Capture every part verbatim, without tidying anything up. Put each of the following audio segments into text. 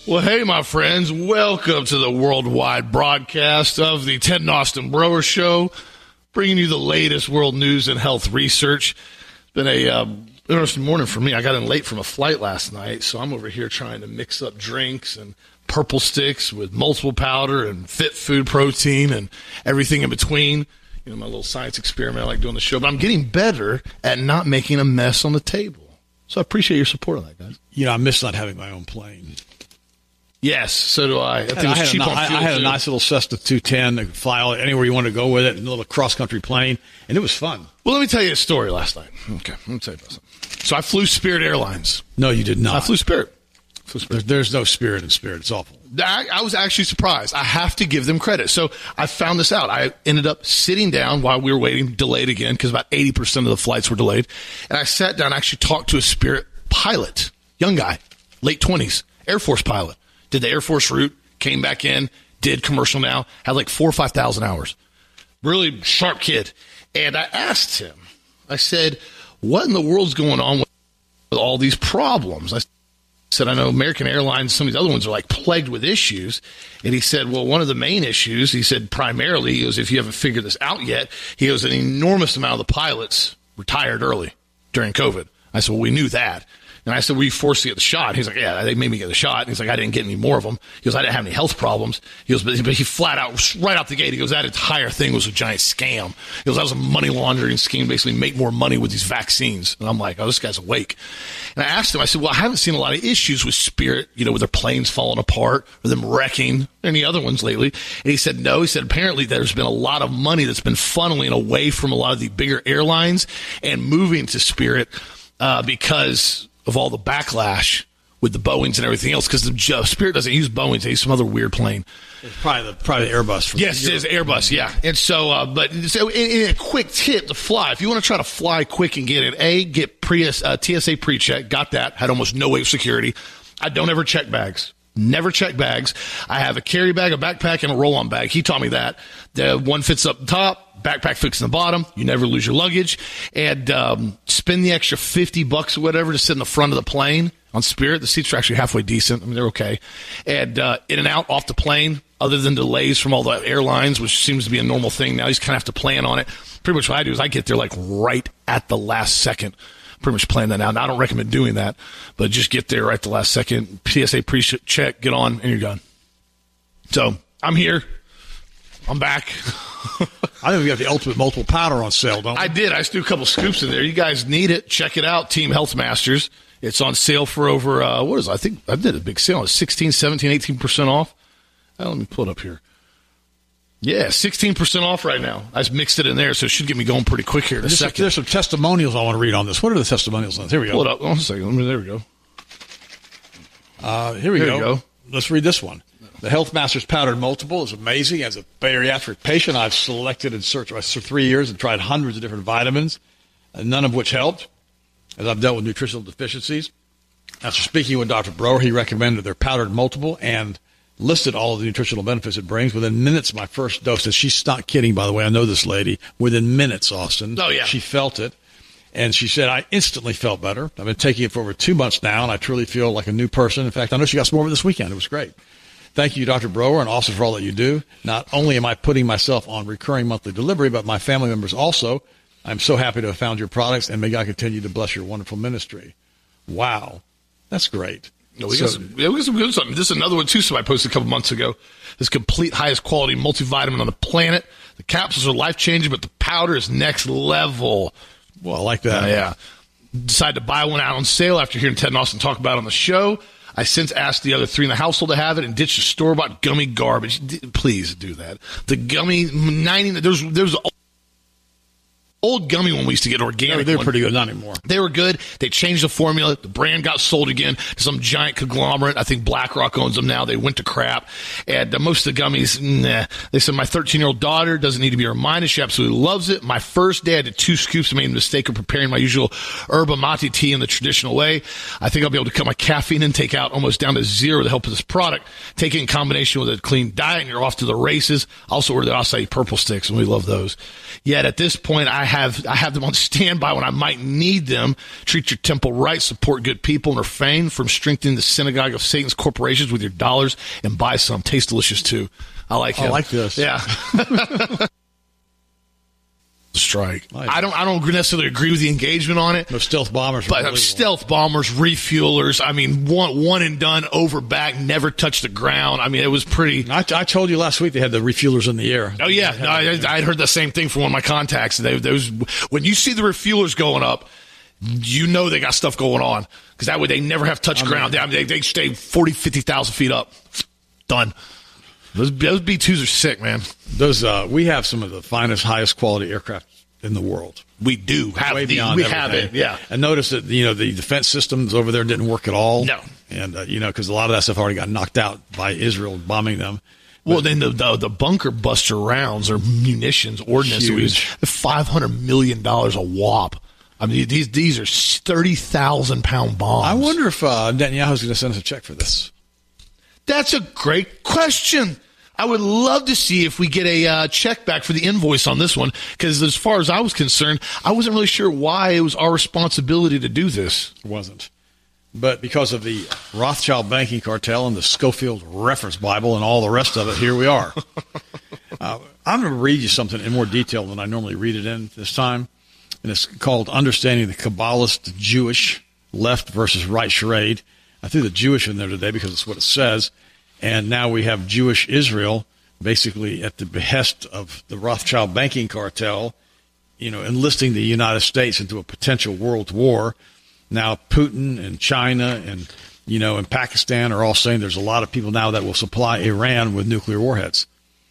Well, hey, my friends, welcome to the worldwide broadcast of the Ted and Austin Broer Show, bringing you the latest world news and health research. It's been a uh, interesting morning for me. I got in late from a flight last night, so I'm over here trying to mix up drinks and purple sticks with multiple powder and fit food protein and everything in between. You know, my little science experiment I like doing the show. But I'm getting better at not making a mess on the table. So I appreciate your support on that, guys. You know, I miss not having my own plane. Yes, so do I. I think I it was cheap a, on I, fuel, I had too. a nice little Cessna two ten that could fly all, anywhere you want to go with it, and a little cross-country plane, and it was fun. Well, let me tell you a story last night. Okay, let me tell you about something. So I flew Spirit Airlines. No, you did not. I flew Spirit. Flew Spirit. There's, there's no Spirit in Spirit. It's awful. I, I was actually surprised. I have to give them credit. So I found this out. I ended up sitting down while we were waiting, delayed again, because about eighty percent of the flights were delayed. And I sat down and actually talked to a Spirit pilot, young guy, late twenties, Air Force pilot. Did the Air Force route, came back in, did commercial now, had like four or five thousand hours. Really sharp kid. And I asked him, I said, what in the world's going on with all these problems? I said, I know American Airlines, some of these other ones are like plagued with issues. And he said, well, one of the main issues, he said, primarily, he goes, if you haven't figured this out yet, he goes, an enormous amount of the pilots retired early during COVID. I said, well, we knew that. And I said, were you forced to get the shot? He's like, yeah, they made me get the shot. And he's like, I didn't get any more of them. He goes, I didn't have any health problems. He goes, but, but he flat out, right out the gate, he goes, that entire thing was a giant scam. He goes, that was a money laundering scheme, basically make more money with these vaccines. And I'm like, oh, this guy's awake. And I asked him, I said, well, I haven't seen a lot of issues with Spirit, you know, with their planes falling apart or them wrecking, any other ones lately. And he said, no. He said, apparently there's been a lot of money that's been funneling away from a lot of the bigger airlines and moving to Spirit uh, because of all the backlash with the Boeings and everything else, because the uh, Spirit doesn't use Boeings, they use some other weird plane. It's probably the, probably the Airbus. From yes, it is Airbus, yeah. And so, uh, but so in, in a quick tip to fly, if you want to try to fly quick and get it, A, get pre, uh, T S A pre-check, got that, had almost no wait security. I don't ever check bags. Never check bags. I have a carry bag, a backpack, and a roll-on bag. He taught me that. The one fits up the top, backpack fits in the bottom. You never lose your luggage. And um, spend the extra fifty bucks or whatever to sit in the front of the plane on Spirit. The seats are actually halfway decent. I mean, they're okay. And uh, in and out off the plane, other than delays from all the airlines, which seems to be a normal thing now. You just kind of have to plan on it. Pretty much what I do is I get there like right at the last second. Pretty much plan that out. Now, I don't recommend doing that, but just get there right at the last second. T S A pre-check, get on, and you're done. So, I'm here. I'm back. I think we got the ultimate multiple powder on sale, don't we? I did. I just threw a couple scoops in there. You guys need it. Check it out, Team Health Masters. It's on sale for over, uh, what is it? I think I did a big sale. It's sixteen, seventeen, eighteen percent off. Uh, let me pull it up here. Yeah, sixteen percent off right now. I just mixed it in there, so it should get me going pretty quick here in a there's second. Some, there's some testimonials I want to read on this. What are the testimonials on this? Here we go. Pull it up. One second. Let me, there we go. Uh, here we there go. You go. Let's read this one. The Health Masters Powdered Multiple is amazing. As a bariatric patient, I've selected and searched for three years and tried hundreds of different vitamins, none of which helped, as I've dealt with nutritional deficiencies. After speaking with Doctor Broer, he recommended their Powdered Multiple and listed all of the nutritional benefits it brings. Within minutes, my first dose, and she's not kidding, by the way, I know this lady, within minutes, Austin, oh, yeah. she felt it. And she said, I instantly felt better. I've been taking it for over two months now, and I truly feel like a new person. In fact, I know she got some more of it this weekend. It was great. Thank you, Doctor Broer, and also for all that you do. Not only am I putting myself on recurring monthly delivery, but my family members also. I'm so happy to have found your products, and may God continue to bless your wonderful ministry. Wow. That's great. No, we, so, got some, yeah, we got some good stuff. This is another one, too, so I posted a couple months ago. This complete highest quality multivitamin on the planet. The capsules are life-changing, but the powder is next level. Well, I like that. Uh, yeah. Decided to buy one out on sale after hearing Ted and Austin talk about it on the show. I since asked the other three in the household to have it and ditched the store-bought gummy garbage. D- please do that. The gummy, ninety, there's, there's old gummy one we used to get organic. They're one. pretty good, not anymore. They were good. They changed the formula. The brand got sold again to some giant conglomerate. I think BlackRock owns them now. They went to crap. And uh, most of the gummies, nah. They said, my thirteen-year-old daughter doesn't need to be reminded. She absolutely loves it. My first day, I did two scoops and made the mistake of preparing my usual yerba mate tea in the traditional way. I think I'll be able to cut my caffeine intake out almost down to zero with the help of this product. Take it in combination with a clean diet, and you're off to the races. Also ordered the acai purple sticks, and we love those. Yet at this point, I have I have them on standby when I might need them. Treat your temple right, support good people, and refrain from strengthening the synagogue of Satan's corporations with your dollars, and buy some. Tastes delicious too. I like him. I like this. Yeah. Strike. Nice. I don't. I don't necessarily agree with the engagement on it. No stealth bombers, but stealth bombers, refuelers. I mean, one one and done, over back, never touched the ground. I mean, it was pretty. I, I told you last week they had the refuelers in the air. Oh yeah, no, I, I'd heard the same thing from one of my contacts. They, those when you see the refuelers going up, you know they got stuff going on, because that way they never have touched I mean, ground. They, they they stay forty, fifty thousand feet up. Done. Those, those B twos are sick, man. Those uh, we have some of the finest, highest quality aircraft in the world. We do have way the, beyond we everything. have it, yeah. And notice that you know the defense systems over there didn't work at all. No, and uh, you know because a lot of that stuff already got knocked out by Israel bombing them. But, well, then the, the the bunker buster rounds or munitions ordnance was five hundred million dollars a whop. I mean, these these are thirty thousand pound bombs. I wonder if uh, Netanyahu's going to send us a check for this. That's a great question. I would love to see if we get a uh, check back for the invoice on this one, because as far as I was concerned, I wasn't really sure why it was our responsibility to do this. It wasn't. But because of the Rothschild banking cartel and the Schofield Reference Bible and all the rest of it, here we are. uh, I'm going to read you something in more detail than I normally read it in this time, and it's called Understanding the Kabbalist Jewish Left versus Right Charade. I threw the Jewish in there today because it's what it says. And now we have Jewish Israel, basically at the behest of the Rothschild banking cartel, you know, enlisting the United States into a potential world war. Now Putin and China and, you know, and Pakistan are all saying there's a lot of people now that will supply Iran with nuclear warheads.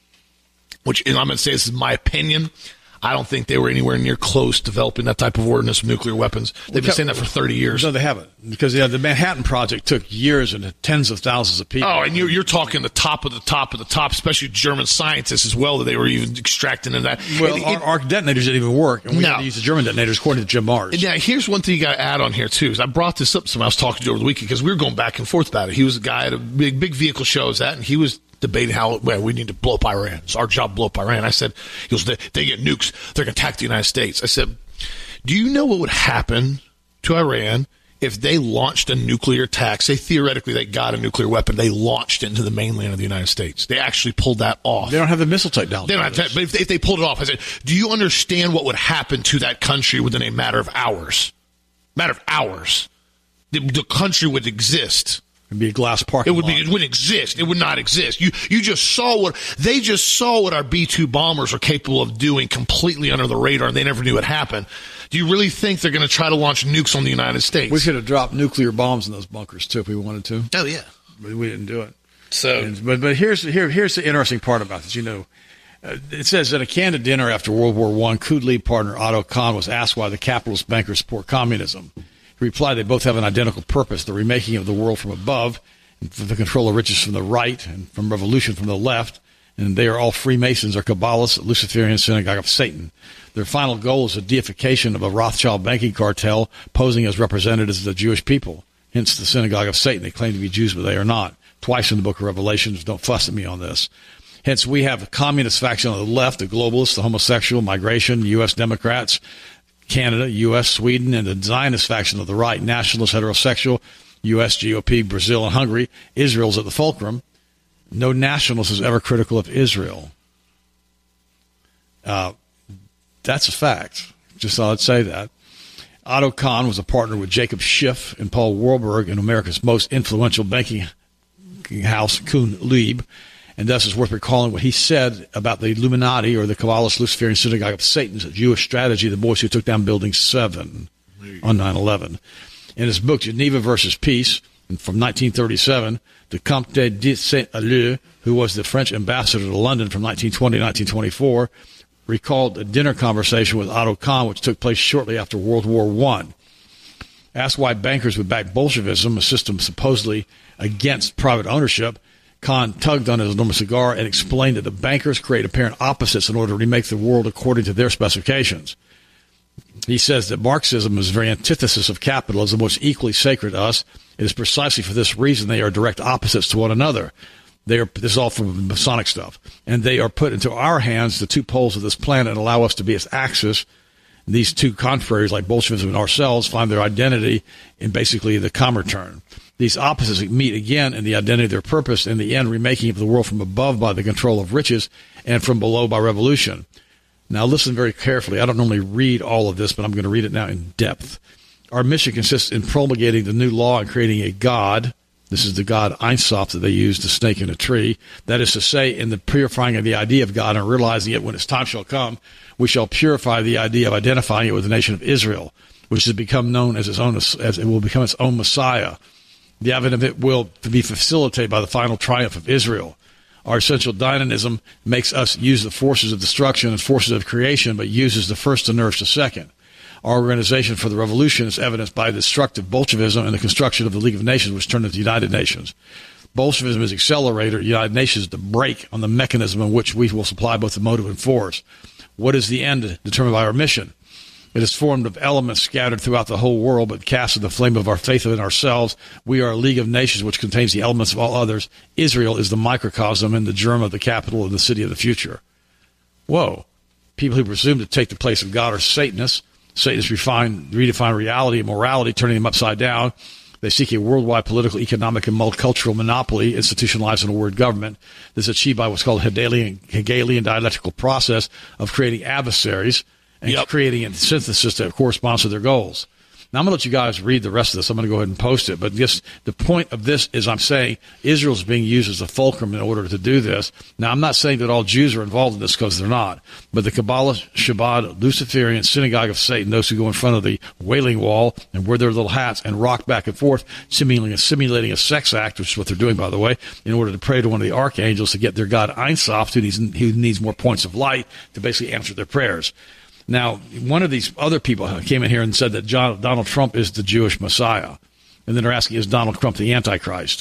Which, and I'm going to say this is my opinion. I don't think they were anywhere near close developing that type of ordnance with nuclear weapons. They've been saying that for thirty years. No, they haven't. Because yeah, the Manhattan Project took years and tens of thousands of people. Oh, and you're, you're talking the top of the top of the top, especially German scientists as well, that they were even extracting in that. Well, it, our, it, our detonators didn't even work. And we no. had to use the German detonators according to Jim Mars. Yeah, here's one thing you got to add on here, too. Is I brought this up to someone I was talking to over the weekend, because we were going back and forth about it. He was a guy at a big, big vehicle show, that, and he was debating how, well, we need to blow up Iran. It's our job to blow up Iran. I said, he goes, they, they get nukes, they're going to attack the United States. I said, do you know what would happen to Iran if they launched a nuclear attack? Say theoretically they got a nuclear weapon, they launched into the mainland of the United States. They actually pulled that off. They don't have the missile technology. They don't have that, but if they, if they pulled it off, I said, do you understand what would happen to that country within a matter of hours? Matter of hours. The, the country would exist. It'd be a glass parking It would lot. be. It wouldn't exist. It would not exist. You you just saw what they just saw what our B two bombers are capable of doing completely under the radar, and they never knew it happened. Do you really think they're going to try to launch nukes on the United States? We could have dropped nuclear bombs in those bunkers too if we wanted to. Oh yeah, but we didn't do it. So, and, but but here's here here's the interesting part about this. You know, uh, it says at a candid dinner after World War One, Coup lead partner Otto Kahn was asked why the capitalist bankers support communism. He replied, "They both have an identical purpose: the remaking of the world from above, and for the control of riches from the right, and from revolution from the left. And they are all Freemasons or Kabbalists, Luciferian synagogue of Satan. Their final goal is the deification of a Rothschild banking cartel posing as representatives of the Jewish people. Hence the synagogue of Satan. They claim to be Jews, but they are not. Twice in the book of Revelations. Don't fuss at me on this. Hence, we have a communist faction on the left, the globalists, the homosexual, migration, U S Democrats, Canada, U S, Sweden, and the Zionist faction of the right, nationalist, heterosexual, U S, G O P, Brazil, and Hungary. Israel's at the fulcrum. No nationalist is ever critical of Israel. Uh, that's a fact. Just thought I'd say that. Otto Kahn was a partner with Jacob Schiff and Paul Warburg in America's most influential banking house, Kuhn Lieb, and thus it's worth recalling what he said about the Illuminati, or the Kabbalist Luciferian synagogue of Satan's Jewish strategy, the boys who took down Building seven on nine eleven. In his book, Geneva versus Peace, from nineteen thirty-seven, the Comte de Saint-Alleux, who was the French ambassador to London from nineteen twenty to nineteen twenty-four, recalled a dinner conversation with Otto Kahn, which took place shortly after World War One. Asked why bankers would back Bolshevism, a system supposedly against private ownership, Kahn tugged on his enormous cigar and explained that the bankers create apparent opposites in order to remake the world according to their specifications. He says that Marxism is the very antithesis of capitalism, which is equally sacred to us. It is precisely for this reason they are direct opposites to one another. They are, this is all from Masonic stuff. And they are put into our hands, the two poles of this planet, and allow us to be its axis. these two contraries, like Bolshevism and ourselves, find their identity in basically the Comintern. These opposites meet again in the identity of their purpose, in the end remaking of the world from above by the control of riches and from below by revolution. Now listen very carefully. I don't normally read all of this, but I'm going to read it now in depth. Our mission consists in promulgating the new law and creating a God. This is the God Ein Sof that they use, the snake in a tree. That is to say, in the purifying of the idea of God and realizing it when its time shall come, we shall purify the idea of identifying it with the nation of Israel, which has become known as its own, as it will become its own Messiah. The advent of it will be facilitated by the final triumph of Israel. Our essential dynamism makes us use the forces of destruction and forces of creation, but uses the first to nourish the second. Our organization for the revolution is evidenced by destructive Bolshevism and the construction of the League of Nations, which turned into the United Nations. Bolshevism is the accelerator, United Nations is the brake on the mechanism in which we will supply both the motive and force. What is the end determined by our mission? It is formed of elements scattered throughout the whole world, but cast in the flame of our faith in ourselves. We are a League of Nations which contains the elements of all others. Israel is the microcosm and the germ of the capital of the city of the future. Whoa. People who presume to take the place of God are Satanists. Satanists refine, redefine reality and morality, turning them upside down. They seek a worldwide political, economic, and multicultural monopoly institutionalized in a word government. This is achieved by what's called a Hegelian, Hegelian dialectical process of creating adversaries and yep. creating a synthesis that corresponds to their goals. Now, I'm going to let you guys read the rest of this. I'm going to go ahead and post it. But just the point of this is I'm saying Israel's being used as a fulcrum in order to do this. Now, I'm not saying that all Jews are involved in this because they're not. But the Kabbalah, Shabbat, Luciferian, Synagogue of Satan, those who go in front of the Wailing Wall and wear their little hats and rock back and forth, simulating, simulating a sex act, which is what they're doing, by the way, in order to pray to one of the archangels to get their God Ein Sof, who needs, who needs more points of light to basically answer their prayers. Now, one of these other people came in here and said that John, Donald Trump is the Jewish Messiah. And then they're asking, is Donald Trump the Antichrist?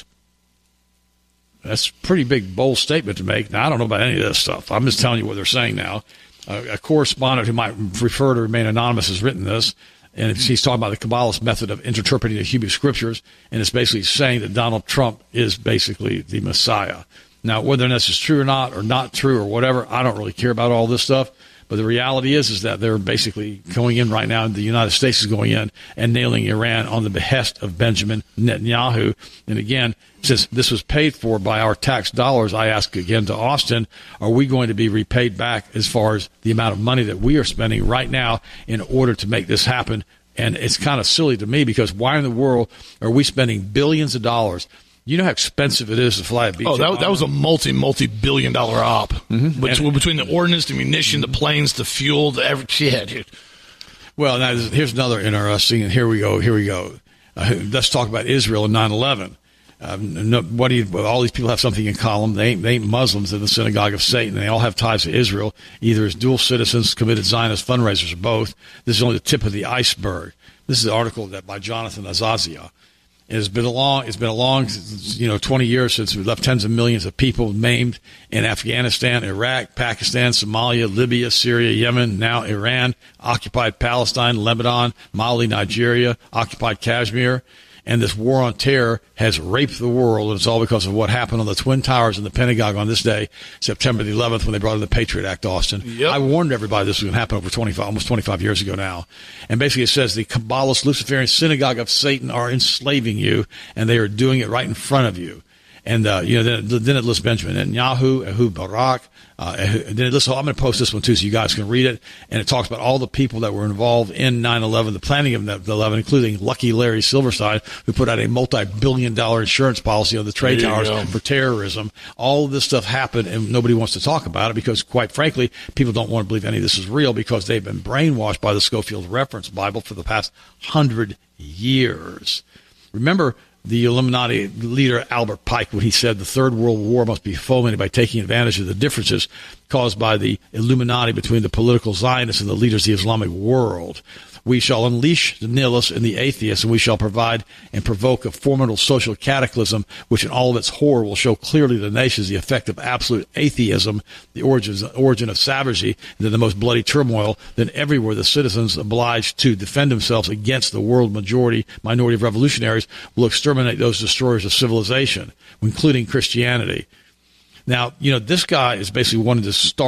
That's a pretty big, bold statement to make. Now, I don't know about any of this stuff. I'm just telling you what they're saying now. Uh, a correspondent who might prefer to remain anonymous has written this, and he's talking about the Kabbalist method of interpreting the Hebrew Scriptures, and it's basically saying that Donald Trump is basically the Messiah. Now, whether this is true or not, or not true or whatever, I don't really care about all this stuff. But the reality is, is that they're basically going in right now. The United States is going in and nailing Iran on the behest of Benjamin Netanyahu. And again, since this was paid for by our tax dollars, I ask again to Austin, are we going to be repaid back as far as the amount of money that we are spending right now in order to make this happen? And it's kind of silly to me because why in the world are we spending billions of dollars? You know how expensive it is to fly a B jet. Oh, that, that was a multi, multi-billion dollar op. Mm-hmm. Between, between the ordnance, the munition, the planes, the fuel, the every, yeah, dude. Well, now here's another interesting, and here we go, here we go. Uh, let's talk about Israel and nine eleven. Um, no, what do you, all these people have something in common. They ain't, they ain't Muslims in the synagogue of Satan. They all have ties to Israel, either as dual citizens, committed Zionist fundraisers, or both. This is only the tip of the iceberg. This is an article that by Jonathan Azaziah. It's been a long, it's been a long, you know, twenty years since we left tens of millions of people maimed in Afghanistan, Iraq, Pakistan, Somalia, Libya, Syria, Yemen, now Iran, occupied Palestine, Lebanon, Mali, Nigeria, occupied Kashmir. And this war on terror has raped the world, and it's all because of what happened on the Twin Towers in the Pentagon on this day, September the eleventh, when they brought in the Patriot Act, Austin. Yep. I warned everybody this was going to happen over twenty-five, almost twenty-five years ago now. And basically it says the Kabbalist Luciferian Synagogue of Satan are enslaving you, and they are doing it right in front of you. And, uh, you know, then, then it lists Benjamin Netanyahu, Ehud Barak. Uh, and then it lists, I'm going to post this one too so you guys can read it. And it talks about all the people that were involved in nine eleven, the planning of nine eleven, including Lucky Larry Silverstein, who put out a multi-billion dollar insurance policy on the trade towers go. for terrorism. All of this stuff happened, and nobody wants to talk about it because, quite frankly, people don't want to believe any of this is real because they've been brainwashed by the Schofield Reference Bible for the past hundred years. Remember the Illuminati leader Albert Pike when he said the Third World War must be fomented by taking advantage of the differences caused by the Illuminati between the political Zionists and the leaders of the Islamic world. We shall unleash the nihilists and the atheists, and we shall provide and provoke a formidable social cataclysm, which in all of its horror will show clearly to the nations the effect of absolute atheism, the origins, origin of savagery, and then the most bloody turmoil. Then everywhere the citizens obliged to defend themselves against the world majority, minority of revolutionaries will exterminate those destroyers of civilization, including Christianity. Now, you know, this guy is basically wanting to start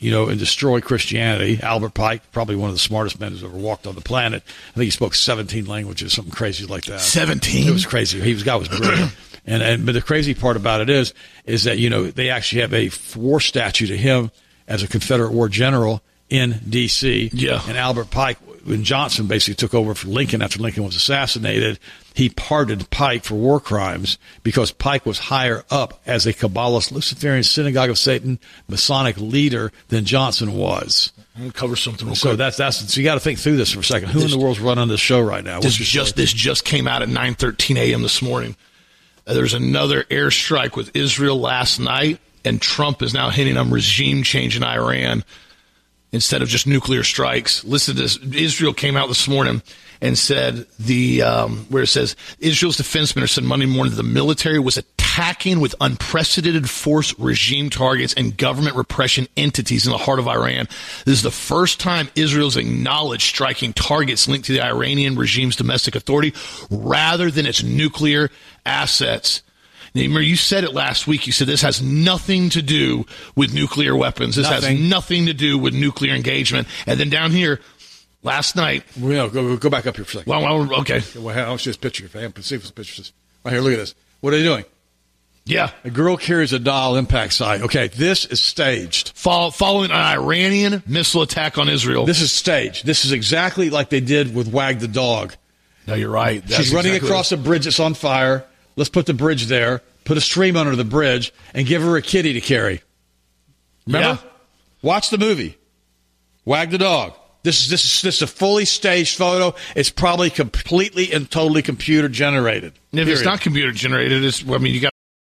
you know, and destroy Christianity. Albert Pike, probably one of the smartest men who's ever walked on the planet. I think he spoke seventeen languages, something crazy like that. seventeen? It was crazy. He was guy was brilliant. and and but the crazy part about it is, is that you know they actually have a war statue to him as a Confederate war general in D C Yeah. And Albert Pike, when Johnson basically took over for Lincoln after Lincoln was assassinated, he pardoned Pike for war crimes because Pike was higher up as a Kabbalist, Luciferian, Synagogue of Satan, Masonic leader than Johnson was. I'm gonna cover something real So quick. that's that's so you got to think through this for a second. Who This- in the world's running this show right now? This What's your just story? this just came out at nine thirteen a.m. this morning. Uh, there's another airstrike with Israel last night, and Trump is now hinting on regime change in Iran instead of just nuclear strikes. Listen to this. Israel came out this morning and said the um, where it says Israel's defense minister said Monday morning that the military was attacking with unprecedented force regime targets and government repression entities in the heart of Iran. This is the first time Israel's acknowledged striking targets linked to the Iranian regime's domestic authority rather than its nuclear assets. Now, remember, you said it last week. You said this has nothing to do with nuclear weapons. This Nothing. has nothing to do with nuclear engagement. And then down here, last night, Well, go, go back up here for a second. well, well okay, Well, I want you to see this picture. If I haven't seen this picture, right here, look at this. What are they doing? yeah. A girl carries a doll impact site. Okay, this is staged. Follow, following an Iranian missile attack on Israel. This is staged. This is exactly like they did with Wag the dog. no, you're right. That's She's running exactly across a bridge that's on fire. Let's put the bridge there, put a stream under the bridge, and give her a kitty to carry. Remember? Yeah. Watch the movie. Wag the dog. This is this is this is a fully staged photo. It's probably completely and totally computer generated. And if it's Period. not computer generated, it's, I mean, you got.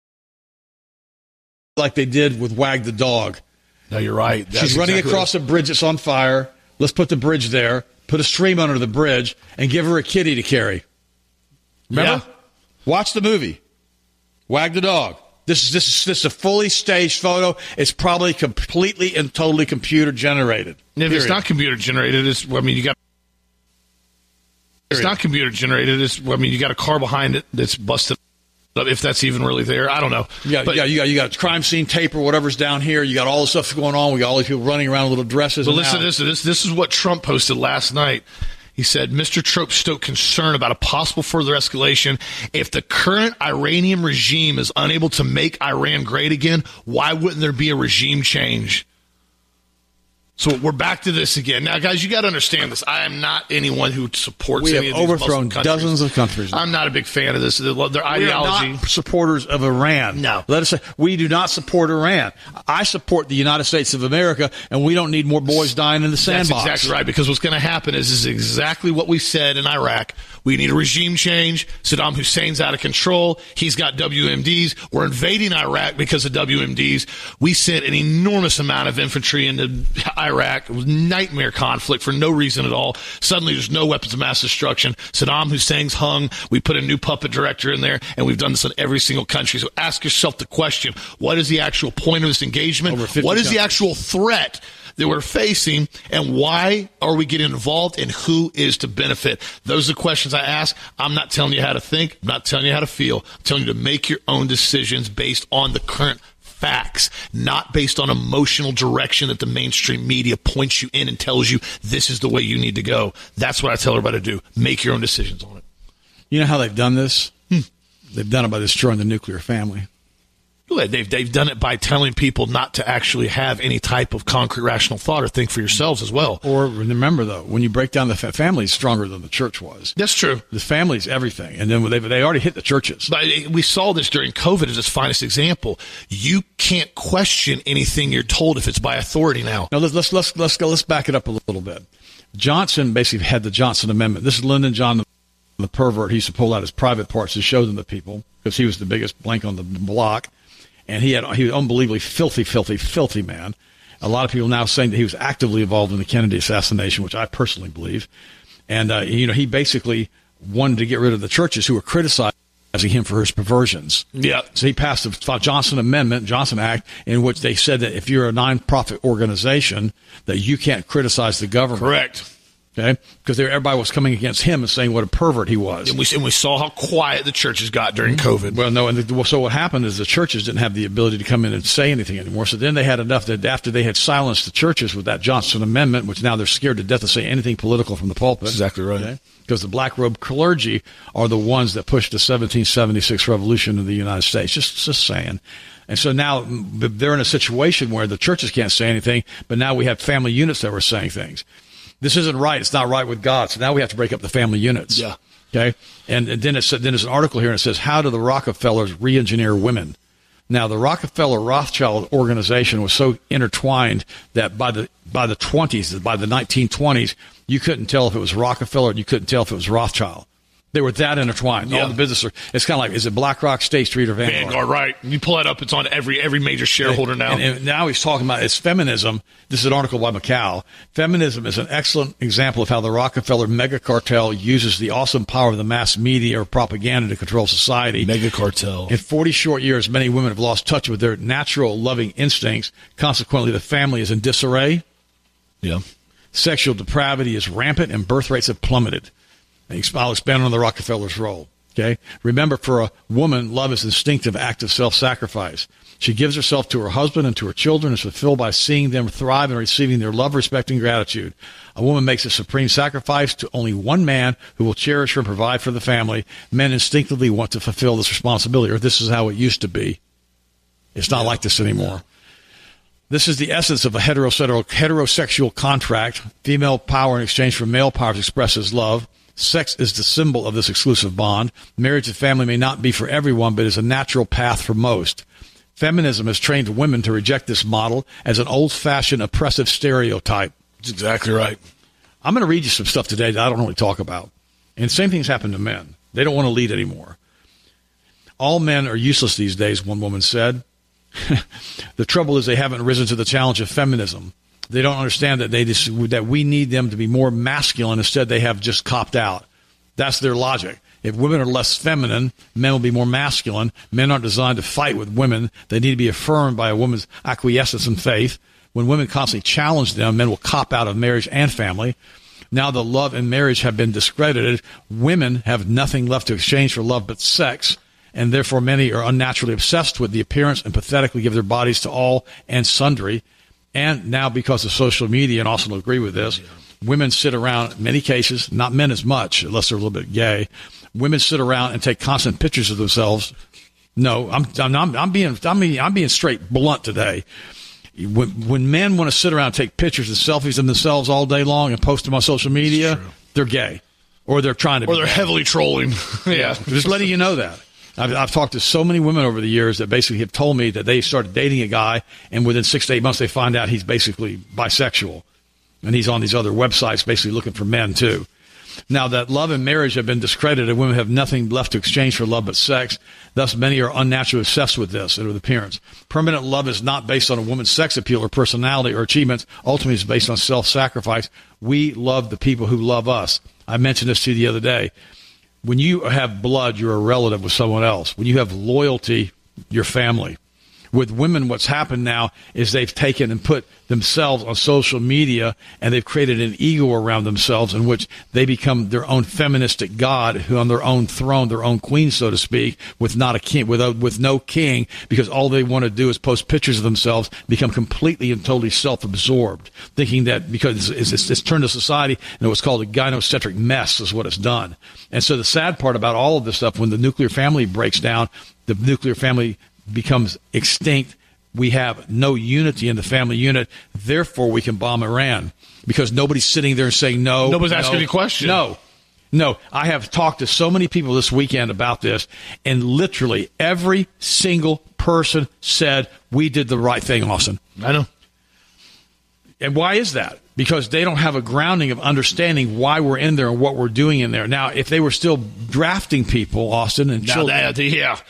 Like they did with Wag the dog. No, you're right. That's She's running exactly across a bridge that's on fire. Let's put the bridge there, put a stream under the bridge, and give her a kitty to carry. Remember? Yeah. Watch the movie. Wag the dog. This is this is this is a fully staged photo. It's probably completely and totally computer generated. And if it's Period. not computer generated, it's, I mean, you got. It's Period. not computer generated. It's, I mean, you got a car behind it that's busted up, if that's even really there. I don't know. Yeah, but, yeah, you got you got crime scene tape or whatever's down here. You got all the stuff going on. We got all these people running around in little dresses. But and listen out. to this. This this is what Trump posted last night. He said, Mister Trump stoked concern about a possible further escalation. If the current Iranian regime is unable to make Iran great again, why wouldn't there be a regime change? So we're back to this again. Now, guys, you got to understand this. I am not anyone who supports We have any of these overthrown Muslim countries. dozens of countries. I'm not a big fan of this. Their We ideology. are not supporters of Iran. No. Let us say we do not support Iran. I support the United States of America, and we don't need more boys dying in the That's sandbox. exactly right, because what's going to happen is, is exactly what we said in Iraq. We need a regime change. Saddam Hussein's out of control. He's got W M Ds. We're invading Iraq because of W M Ds. We sent an enormous amount of infantry into Iraq. It was a nightmare conflict for no reason at all. Suddenly there's no weapons of mass destruction. Saddam Hussein's hung. We put a new puppet director in there, and we've done this in every single country. So ask yourself the question, what is the actual point of this engagement? Over fifty What is the countries. actual threat that we're facing, and why are we getting involved, and who is to benefit? Those are the questions I ask. I'm not telling you how to think. I'm not telling you how to feel. I'm telling you to make your own decisions based on the current facts, not based on emotional direction that the mainstream media points you in and tells you this is the way you need to go. That's what I tell everybody to do. Make your own decisions on it. You know how they've done this? Hmm. They've done it by destroying the nuclear family. They've, they've done it by telling people not to actually have any type of concrete rational thought or think for yourselves as well. Or remember, though, when you break down the fa- family is stronger than the church was. That's true. The family's everything. And then they, they already hit the churches. But we saw this during COVID as its finest example. You can't question anything you're told if it's by authority now. Now, let's, let's, let's, let's, go, let's back it up a little bit. Johnson basically had the Johnson Amendment. This is Lyndon Johnson, the pervert. He used to pull out his private parts to show them to people because he was the biggest blank on the block. And he had he was an unbelievably filthy, filthy, filthy man. A lot of people now saying that he was actively involved in the Kennedy assassination, which I personally believe. And, uh, you know, he basically wanted to get rid of the churches who were criticizing him for his perversions. Yeah. So he passed the Johnson Amendment, Johnson Act, in which they said that if you're a non-profit organization, that you can't criticize the government. Correct. Okay, because everybody was coming against him and saying what a pervert he was. And we, and we saw how quiet the churches got during COVID. Well, no, and the, so what happened is the churches didn't have the ability to come in and say anything anymore. So then they had enough that after they had silenced the churches with that Johnson Amendment, which now they're scared to death to say anything political from the pulpit. That's exactly right. Okay? Because the black robe clergy are the ones that pushed the seventeen seventy-six revolution in the United States. Just, just saying. And so now they're in a situation where the churches can't say anything, but now we have family units that were saying things. This isn't right. It's not right with God. So now we have to break up the family units. Yeah. Okay. And, and then it's then there's an article here and it says, how do the Rockefellers re-engineer women? Now the Rockefeller Rothschild organization was so intertwined that by the by the twenties, by the nineteen twenties, you couldn't tell if it was Rockefeller and you couldn't tell if it was Rothschild. They were that intertwined. Yeah. All the businesses. It's kind of like, is it BlackRock, State Street, or Vanguard? Vanguard, right. You pull that up, it's on every every major shareholder now. And, and now he's talking about it's feminism. This is an article by McCall. Feminism is an excellent example of how the Rockefeller mega cartel uses the awesome power of the mass media or propaganda to control society. Mega cartel. In forty short years, many women have lost touch with their natural loving instincts. Consequently, the family is in disarray. Yeah. Sexual depravity is rampant, and birth rates have plummeted. I'll expand on the Rockefellers' role. Okay. Remember, for a woman, love is an instinctive act of self-sacrifice. She gives herself to her husband and to her children, and is fulfilled by seeing them thrive and receiving their love, respect, and gratitude. A woman makes a supreme sacrifice to only one man who will cherish her and provide for the family. Men instinctively want to fulfill this responsibility, or this is how it used to be. It's not yeah. like this anymore. This is the essence of a heterosexual, heterosexual contract. Female power in exchange for male power expresses love. Sex is the symbol of this exclusive bond. Marriage and family may not be for everyone, but is a natural path for most. Feminism has trained women to reject this model as an old-fashioned oppressive stereotype. That's exactly right. I'm going to read you some stuff today that I don't really talk about. And same things happen to men. They don't want to lead anymore. All men are useless these days, one woman said. The trouble is they haven't risen to the challenge of feminism. They don't understand that they just, that we need them to be more masculine. Instead, they have just copped out. That's their logic. If women are less feminine, men will be more masculine. Men aren't designed to fight with women. They need to be affirmed by a woman's acquiescence and faith. When women constantly challenge them, men will cop out of marriage and family. Now the love and marriage have been discredited. Women have nothing left to exchange for love but sex, and therefore many are unnaturally obsessed with the appearance and pathetically give their bodies to all and sundry. And now, because of social media, and also agree with this, women sit around, in many cases, not men as much, unless they're a little bit gay, women sit around and take constant pictures of themselves. No, I'm I'm, I'm being I'm being, I'm being straight blunt today. When, when men want to sit around and take pictures and selfies of themselves all day long and post them on social media, they're gay, or they're trying to, or be they're gay. heavily trolling. Yeah, just letting you know that. I've, I've talked to so many women over the years that basically have told me that they started dating a guy, and within six to eight months they find out he's basically bisexual, and he's on these other websites basically looking for men too. Now that love and marriage have been discredited, women have nothing left to exchange for love but sex. Thus, many are unnaturally obsessed with this and with appearance. Permanent love is not based on a woman's sex appeal or personality or achievements. Ultimately, it's based on self-sacrifice. We love the people who love us. I mentioned this to you the other day. When you have blood, you're a relative with someone else. When you have loyalty, you're family. With women, what's happened now is they've taken and put themselves on social media, and they've created an ego around themselves in which they become their own feministic god, who on their own throne, their own queen, so to speak, with not a king, with a, with no king, because all they want to do is post pictures of themselves, become completely and totally self-absorbed, thinking that because it's, it's, it's turned to society, and what's called a gynocentric mess is what it's done. And so the sad part about all of this stuff, when the nuclear family breaks down, the nuclear family becomes extinct. We have no unity in the family unit. Therefore, we can bomb Iran because nobody's sitting there and saying no. Nobody's no, asking any question. No, no. I have talked to so many people this weekend about this, and literally every single person said we did the right thing, Austin. I know. And why is that? Because they don't have a grounding of understanding why we're in there and what we're doing in there. Now, if they were still drafting people, Austin, and now children, that, yeah.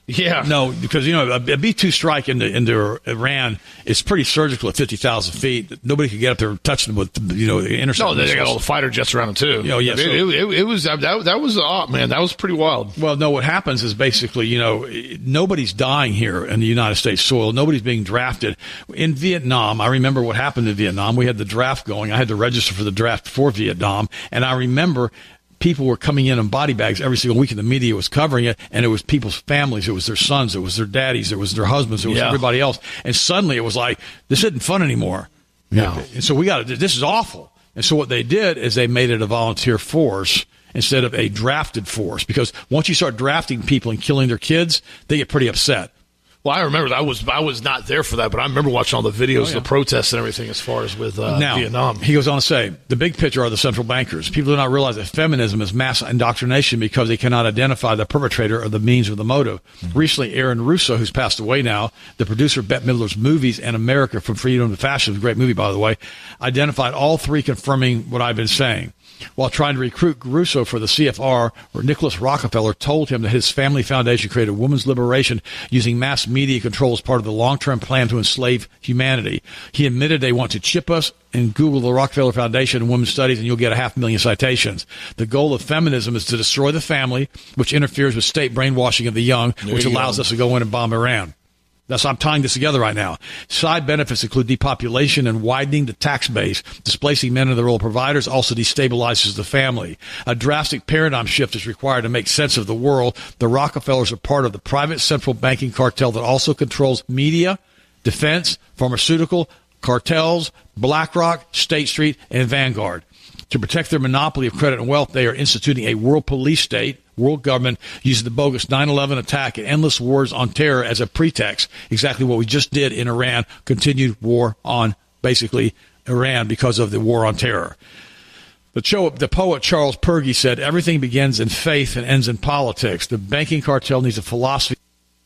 Yeah. No, because, you know, a B two strike into, into Iran is pretty surgical at fifty thousand feet. Nobody could get up there and touch them with, you know, the intercept. No, they got all the fighter jets around them, too. Oh, yeah, it, so, it, it, it was, that, that was, oh, man, that was pretty wild. Well, no, what happens is basically, you know, nobody's dying here in the United States soil. Nobody's being drafted. In Vietnam, I remember what happened in Vietnam. We had the draft going. I had to register for the draft for Vietnam, and I remember people were coming in in body bags every single week, and the media was covering it, and it was people's families, it was their sons, it was their daddies, it was their husbands, it was yeah. everybody else. And suddenly it was like, this isn't fun anymore. No. And so we got to, this is awful. And so what they did is they made it a volunteer force instead of a drafted force, because once you start drafting people and killing their kids, they get pretty upset. Well, I remember I was I was not there for that, but I remember watching all the videos, oh, yeah. the protests and everything as far as with uh, now, Vietnam. He goes on to say, the big picture are the central bankers. People do not realize that feminism is mass indoctrination because they cannot identify the perpetrator or the means or the motive. Mm-hmm. Recently, Aaron Russo, who's passed away now, the producer of Bette Midler's movies and America from Freedom to Fashion, a great movie, by the way, identified all three, confirming what I've been saying. While trying to recruit Russo for the C F R, where Nicholas Rockefeller told him that his family foundation created women's liberation using mass media control as part of the long-term plan to enslave humanity. He admitted they want to chip us, and Google the Rockefeller Foundation and Women's Studies, and you'll get a half million citations. The goal of feminism is to destroy the family, which interferes with state brainwashing of the young, there which allows go. us to go in and bomb Iran. That's I'm tying this together right now. Side benefits include depopulation and widening the tax base. Displacing men in the role of providers also destabilizes the family. A drastic paradigm shift is required to make sense of the world. The Rockefellers are part of the private central banking cartel that also controls media, defense, pharmaceutical, cartels, BlackRock, State Street, and Vanguard. To protect their monopoly of credit and wealth, they are instituting a world police state. World government uses the bogus nine eleven attack and endless wars on terror as a pretext. Exactly what we just did in Iran. Continued war on, basically, Iran because of the war on terror. The, cho- the poet Charles Purgy said, everything begins in faith and ends in politics. The banking cartel needs a philosophy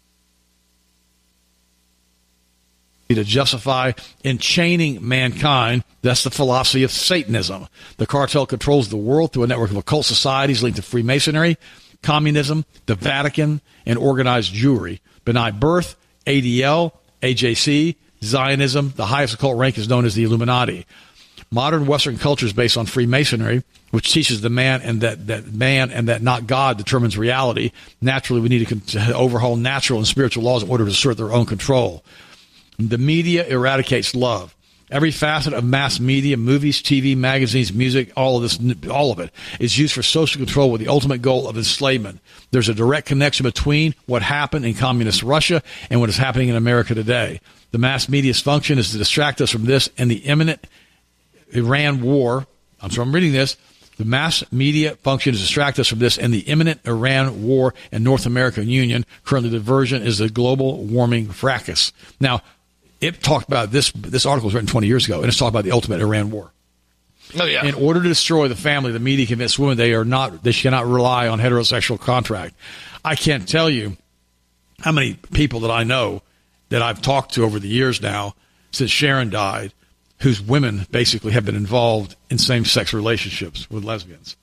to justify enchaining mankind. That's the philosophy of Satanism. The cartel controls the world through a network of occult societies linked to Freemasonry, communism, the Vatican, and organized Jewry. B'nai B'rith, A D L, A J C, Zionism. The highest occult rank is known as the Illuminati. Modern Western culture is based on Freemasonry, which teaches the man and that, that man and that not God determines reality. Naturally, we need to, con- to overhaul natural and spiritual laws in order to assert their own control. The media eradicates love. Every facet of mass media, movies, T V, magazines, music, all of this, all of it is used for social control with the ultimate goal of enslavement. There's a direct connection between what happened in communist Russia and what is happening in America today. The mass media's function is to distract us from this and the imminent Iran war. I'm sorry, I'm reading this. The mass media function is to distract us from this and the imminent Iran war and North American Union. Currently, the version is the global warming fracas. Now, it talked about this. This article was written twenty years ago, and it's talking about the ultimate Iran war. Oh yeah. In order to destroy the family, the media convinced women they are not. They cannot rely on heterosexual contract. I can't tell you how many people that I know that I've talked to over the years now since Sharon died, whose women basically have been involved in same-sex relationships with lesbians.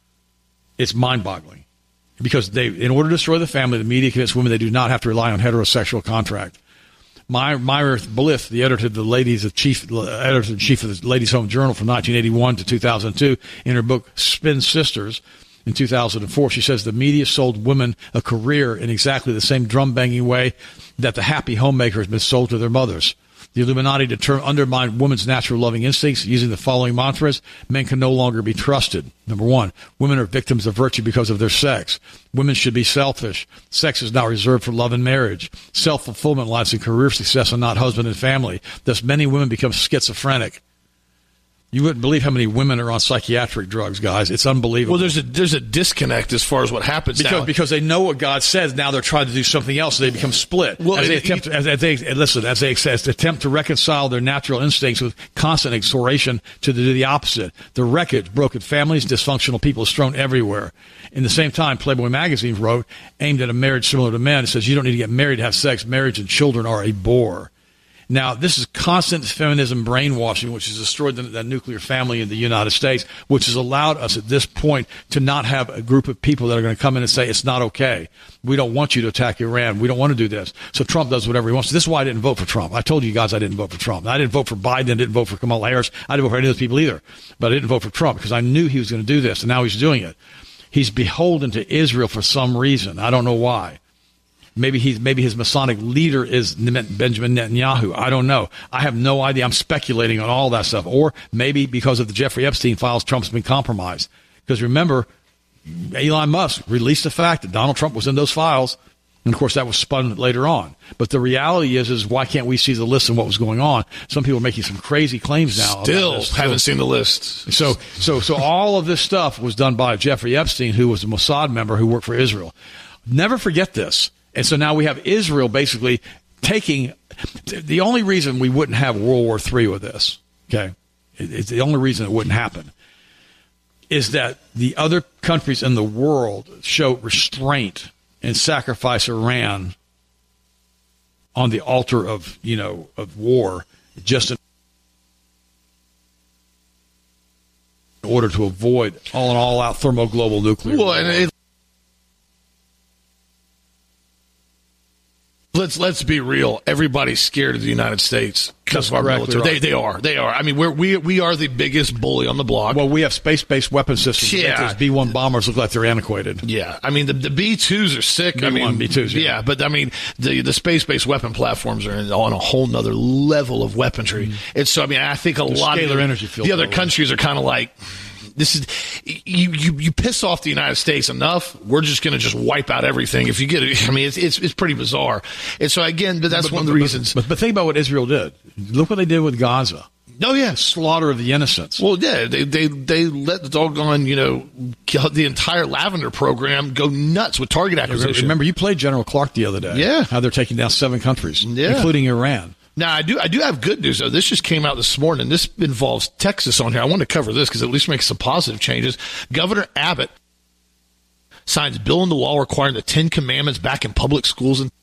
It's mind-boggling because they, in order to destroy the family, the media convinced women they do not have to rely on heterosexual contract. My, Myra Blyth, the editor of the ladies of chief, editor in chief of the Ladies' Home Journal from nineteen eighty-one to two thousand two, in her book Spin Sisters in two thousand four, she says the media sold women a career in exactly the same drum-banging way that the happy homemaker has been sold to their mothers. The Illuminati deter- undermined women's natural loving instincts using the following mantras. Men can no longer be trusted. Number one, women are victims of virtue because of their sex. Women should be selfish. Sex is not reserved for love and marriage. Self-fulfillment lies in career success and not husband and family. Thus, many women become schizophrenic. You wouldn't believe how many women are on psychiatric drugs, guys. It's unbelievable. Well, there's a there's a disconnect as far as what happens because now. because they know what God says. Now they're trying to do something else. So they become split. Well, as they it, attempt, as, as they listen, as they as they attempt to reconcile their natural instincts with constant exhortation to do the opposite. The wreckage, broken families, dysfunctional people is thrown everywhere. In the same time, Playboy magazine wrote, aimed at a marriage similar to men, it says you don't need to get married to have sex. Marriage and children are a bore. Now, this is constant feminism brainwashing, which has destroyed the, the nuclear family in the United States, which has allowed us at this point to not have a group of people that are going to come in and say, it's not okay. We don't want you to attack Iran. We don't want to do this. So Trump does whatever he wants. This is why I didn't vote for Trump. I told you guys I didn't vote for Trump. I didn't vote for Biden. I didn't vote for Kamala Harris. I didn't vote for any of those people either. But I didn't vote for Trump because I knew he was going to do this, and now he's doing it. He's beholden to Israel for some reason. I don't know why. Maybe he's maybe his Masonic leader is Benjamin Netanyahu. I don't know. I have no idea. I'm speculating on all that stuff. Or maybe because of the Jeffrey Epstein files, Trump's been compromised. Because remember, Elon Musk released the fact that Donald Trump was in those files. And, of course, that was spun later on. But the reality is, is why can't we see the list and what was going on? Some people are making some crazy claims now. Still haven't seen the list. So, so, so all of this stuff was done by Jeffrey Epstein, who was a Mossad member who worked for Israel. Never forget this. And so now we have Israel basically taking – the only reason we wouldn't have World War Three with this, okay, it's the only reason it wouldn't happen, is that the other countries in the world show restraint and sacrifice Iran on the altar of, you know, of war just in order to avoid all and all-out thermoglobal nuclear well, war. And it, Let's let's be real. Everybody's scared of the United States because of our military. Right. They they are. They are. I mean, we're, we we are the biggest bully on the block. Well, we have space-based weapon systems. Yeah. Those B one bombers look like they're antiquated. Yeah. I mean, the, the B twos are sick. B one, I mean, B twos, yeah. yeah. But, I mean, the, the space-based weapon platforms are on a whole nother level of weaponry. Mm-hmm. And so, I mean, I think a the lot of the, energy field the other countries are kind of like, this is you, you. You piss off the United States enough, we're just going to just wipe out everything. If you get it, I mean, it's it's, it's pretty bizarre. And so again, but that's but, one of the but, reasons. But, but think about what Israel did. Look what they did with Gaza. Oh yeah, slaughter of the innocents. Well, yeah, they they they let the doggone you know the entire Lavender program go nuts with target acquisition. Remember, you played General Clark the other day. Yeah, how they're taking down seven countries, yeah. including Iran. Now, I do I do have good news, though. This just came out this morning. This involves Texas on here. I want to cover this because it at least makes some positive changes. Governor Abbott signs bill into law requiring the Ten Commandments back in public schools in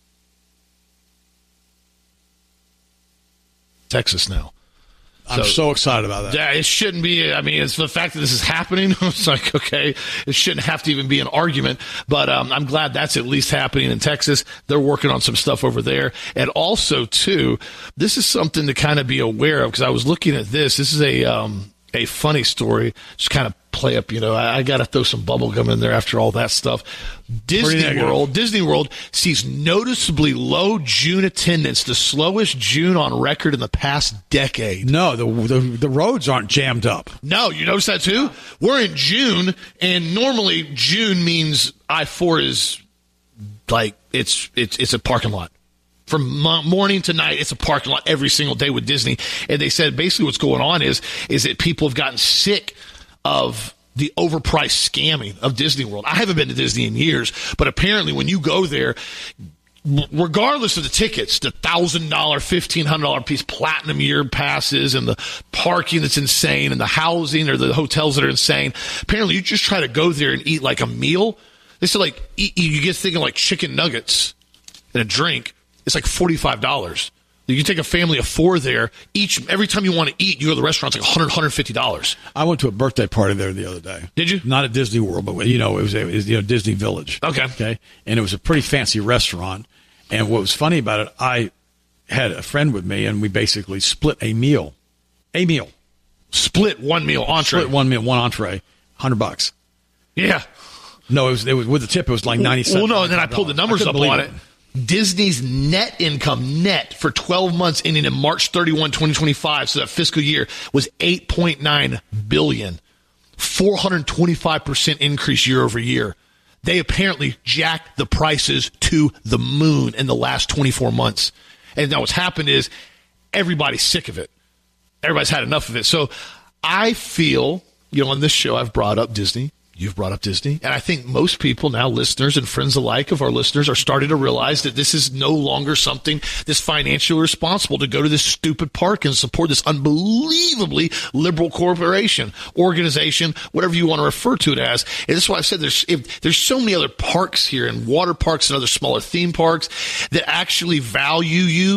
Texas now. I'm so, so excited about that. Yeah, it shouldn't be. I mean, it's the fact that this is happening. It's like, okay, it shouldn't have to even be an argument. But um, I'm glad that's at least happening in Texas. They're working on some stuff over there. And also, too, this is something to kind of be aware of because I was looking at this. This is a um, a funny story. Just kind of play up, you know, I, I got to throw some bubble gum in there after all that stuff. Disney World, Disney World sees noticeably low June attendance, the slowest June on record in the past decade. No, the the, the roads aren't jammed up. No, you notice that too? We're in June, and normally June means I four is like it's it's it's a parking lot. From morning to night, it's a parking lot every single day with Disney. And they said basically what's going on is is that people have gotten sick of the overpriced scamming of Disney World. I haven't been to Disney in years, but apparently when you go there, regardless of the tickets, the one thousand dollars, fifteen hundred dollars piece platinum year passes and the parking that's insane and the housing or the hotels that are insane, apparently you just try to go there and eat like a meal. They said like eat, you get thinking like chicken nuggets and a drink. It's like forty-five dollars. You can take a family of four there. Each every time you want to eat, you go to the restaurant. It's like one hundred dollars, one hundred fifty dollars. I went to a birthday party there the other day. Did you? Not at Disney World, but you know it was, it was you know Disney Village. Okay. Okay. And it was a pretty fancy restaurant. And what was funny about it, I had a friend with me, and we basically split a meal, a meal, split one meal entree, split one meal, one entree, hundred bucks. Yeah. No, it was it was with the tip. It was like ninety cents. Well, no, and then I pulled the numbers up on it. Disney's net income, net, for twelve months ending in March thirty-first, twenty twenty-five, so that fiscal year, was eight point nine billion dollars, four hundred twenty-five percent increase year over year. They apparently jacked the prices to the moon in the last twenty-four months. And now what's happened is everybody's sick of it. Everybody's had enough of it. So I feel, you know, on this show I've brought up Disney. You've brought up Disney. And I think most people now, listeners and friends alike of our listeners, are starting to realize that this is no longer something that's financially responsible to go to this stupid park and support this unbelievably liberal corporation, organization, whatever you want to refer to it as. And that's why I've said there's, if, there's so many other parks here and water parks and other smaller theme parks that actually value you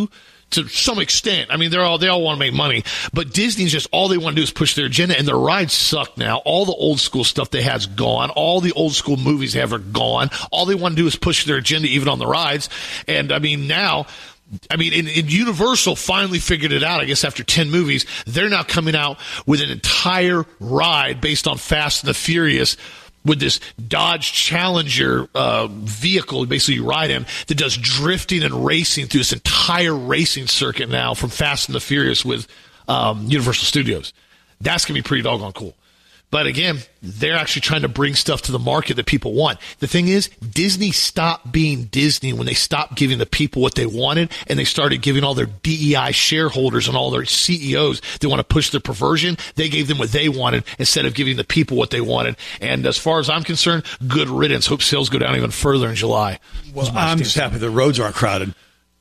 to some extent. I mean, they're all, they all want to make money, but Disney's just, all they want to do is push their agenda, and their rides suck now. All the old school stuff they have is gone. All the old school movies they have are gone. All they want to do is push their agenda, even on the rides. And I mean, now, I mean, and, and Universal finally figured it out, I guess, after ten movies. They're now coming out with an entire ride based on Fast and the Furious, with this Dodge Challenger uh, vehicle, basically you ride in, that does drifting and racing through this entire racing circuit now from Fast and the Furious with um, Universal Studios. That's going to be pretty doggone cool. But again, they're actually trying to bring stuff to the market that people want. The thing is, Disney stopped being Disney when they stopped giving the people what they wanted, and they started giving all their D E I shareholders and all their C E Os that want to push their perversion. They gave them what they wanted instead of giving the people what they wanted. And as far as I'm concerned, good riddance. Hope sales go down even further in July. Well, I'm just happy the roads aren't crowded.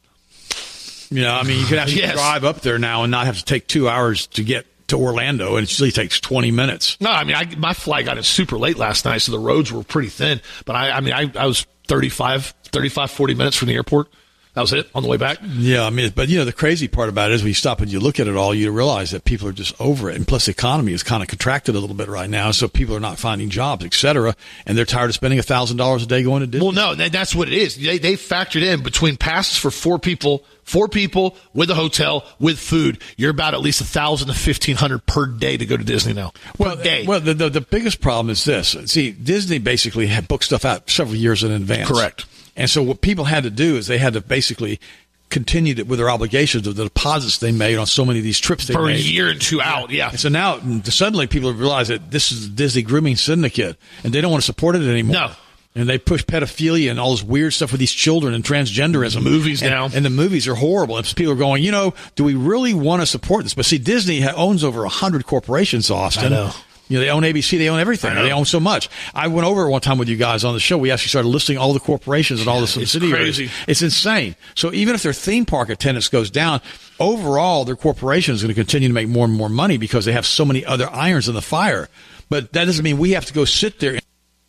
You know, I mean, you can actually yes. drive up there now and not have to take two hours to get to Orlando, and it usually takes twenty minutes. No, I mean, I, my flight got in super late last night, so the roads were pretty thin. But I, I mean, I, I was thirty-five, forty minutes from the airport. That was it on the way back. Yeah, I mean, but you know, the crazy part about it is when you stop and you look at it all, you realize that people are just over it. And plus the economy is kind of contracted a little bit right now, so people are not finding jobs, et cetera, and they're tired of spending one thousand dollars a day going to Disney. Well, no, that's what it is. They, they factored in between passes for four people, four people with a hotel, with food. You're about at least one thousand to fifteen hundred per day to go to Disney now. Well, per day. Well, the, the, the biggest problem is this. See, Disney basically had booked stuff out several years in advance. Correct. And so what people had to do is they had to basically continued with their obligations of the deposits they made on so many of these trips they per made. Per year and two out, yeah. And so now suddenly people have realized that this is the Disney grooming syndicate, and they don't want to support it anymore. No. And they push pedophilia and all this weird stuff with these children and transgenderism. Movies and, now. And the movies are horrible. And people are going, you know, do we really want to support this? But see, Disney owns over one hundred corporations, Austin. I know. You know, they own A B C. They own everything. They own so much. I went over one time with you guys on the show. We actually started listing all the corporations and all the subsidiaries. It's crazy. It's insane. So even if their theme park attendance goes down, overall, their corporation is going to continue to make more and more money because they have so many other irons in the fire. But that doesn't mean we have to go sit there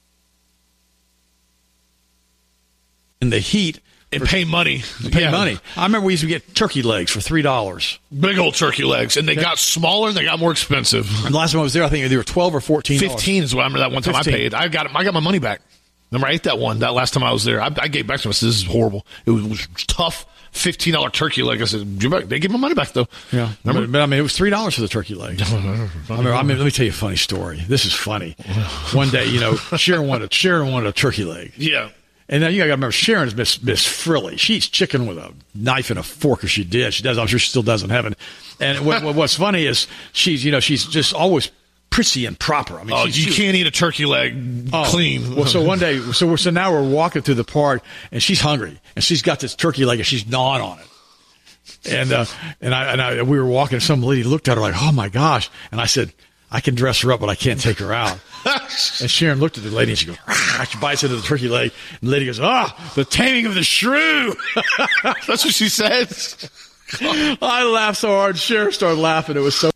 in the heat and pay money. Pay yeah. money. I remember we used to get turkey legs for three dollars. Big old turkey legs, and they yeah. got smaller and they got more expensive. And the last time I was there, I think they were twelve or fourteen. Fifteen is what I remember that one time fifteen. I paid. I got I got my money back. Remember, I ate that one that last time I was there. I, I gave back to them. I said, "This is horrible. It was, was tough." Fifteen dollar turkey leg. I said, "They give my money back though." Yeah, remember? But, but I mean, it was three dollars for the turkey leg. I mean, I mean, let me tell you a funny story. This is funny. One day, you know, Sharon wanted Sharon wanted a turkey leg. Yeah. And then you got to remember, Sharon's Miss Miss Frilly. She eats chicken with a knife and a fork, or she did. She does. I'm sure she still does in heaven. And what, what's funny is she's, you know, she's just always prissy and proper. I mean, oh, she's, you can't eat a turkey leg oh, clean. Well, so one day, so we're so now we're walking through the park, and she's hungry, and she's got this turkey leg, and she's gnawing on it. And uh, and I and I, we were walking, and some lady looked at her like, "Oh my gosh!" And I said, "I can dress her up, but I can't take her out." And Sharon looked at the lady and she goes, ah, she bites into the turkey leg. And the lady goes, "Ah, the taming of the shrew." That's what she said. I laughed so hard. Sharon started laughing. It was so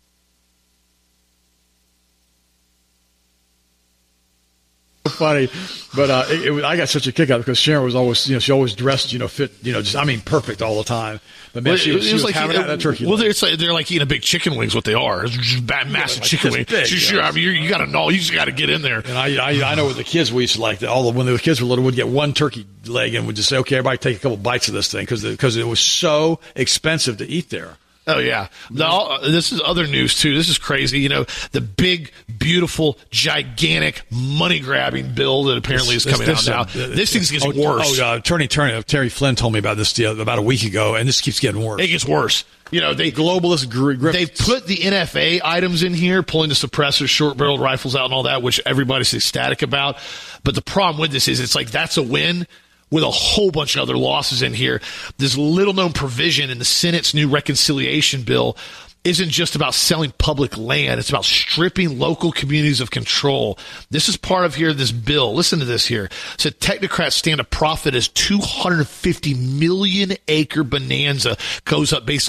funny. But uh, it, it was, I got such a kick out because Sharon was always, you know, she always dressed, you know, fit, you know, just, I mean, perfect all the time. But man, well, she, was, she was, was like having that turkey. Well, it's like, they're like eating a big chicken wings. What they are, it's just bad, massive yeah, like chicken wing. Big, sure, I mean, you're, you got to know, you just got to get in there. And I, I, I know with the kids, we used to like all the when the kids were little, we'd get one turkey leg and we'd just say, okay, everybody take a couple bites of this thing because because it was so expensive to eat there. Oh, yeah. The, this is other news, too. This is crazy. You know, the big, beautiful, gigantic, money-grabbing bill that apparently this, is coming this, out this, now. Uh, this thing's getting oh, worse. Oh, uh, Attorney Terry, Terry Flynn told me about this the, about a week ago, and this keeps getting worse. It gets worse. You know, they globalist gri- They've put the N F A items in here, pulling the suppressors, short-barreled rifles out and all that, which everybody's ecstatic about. But the problem with this is it's like that's a win with a whole bunch of other losses in here. This little-known provision in the Senate's new reconciliation bill isn't just about selling public land. It's about stripping local communities of control. This is part of here, this bill. Listen to this here. It said technocrats stand to profit as two hundred fifty million acre bonanza goes up basically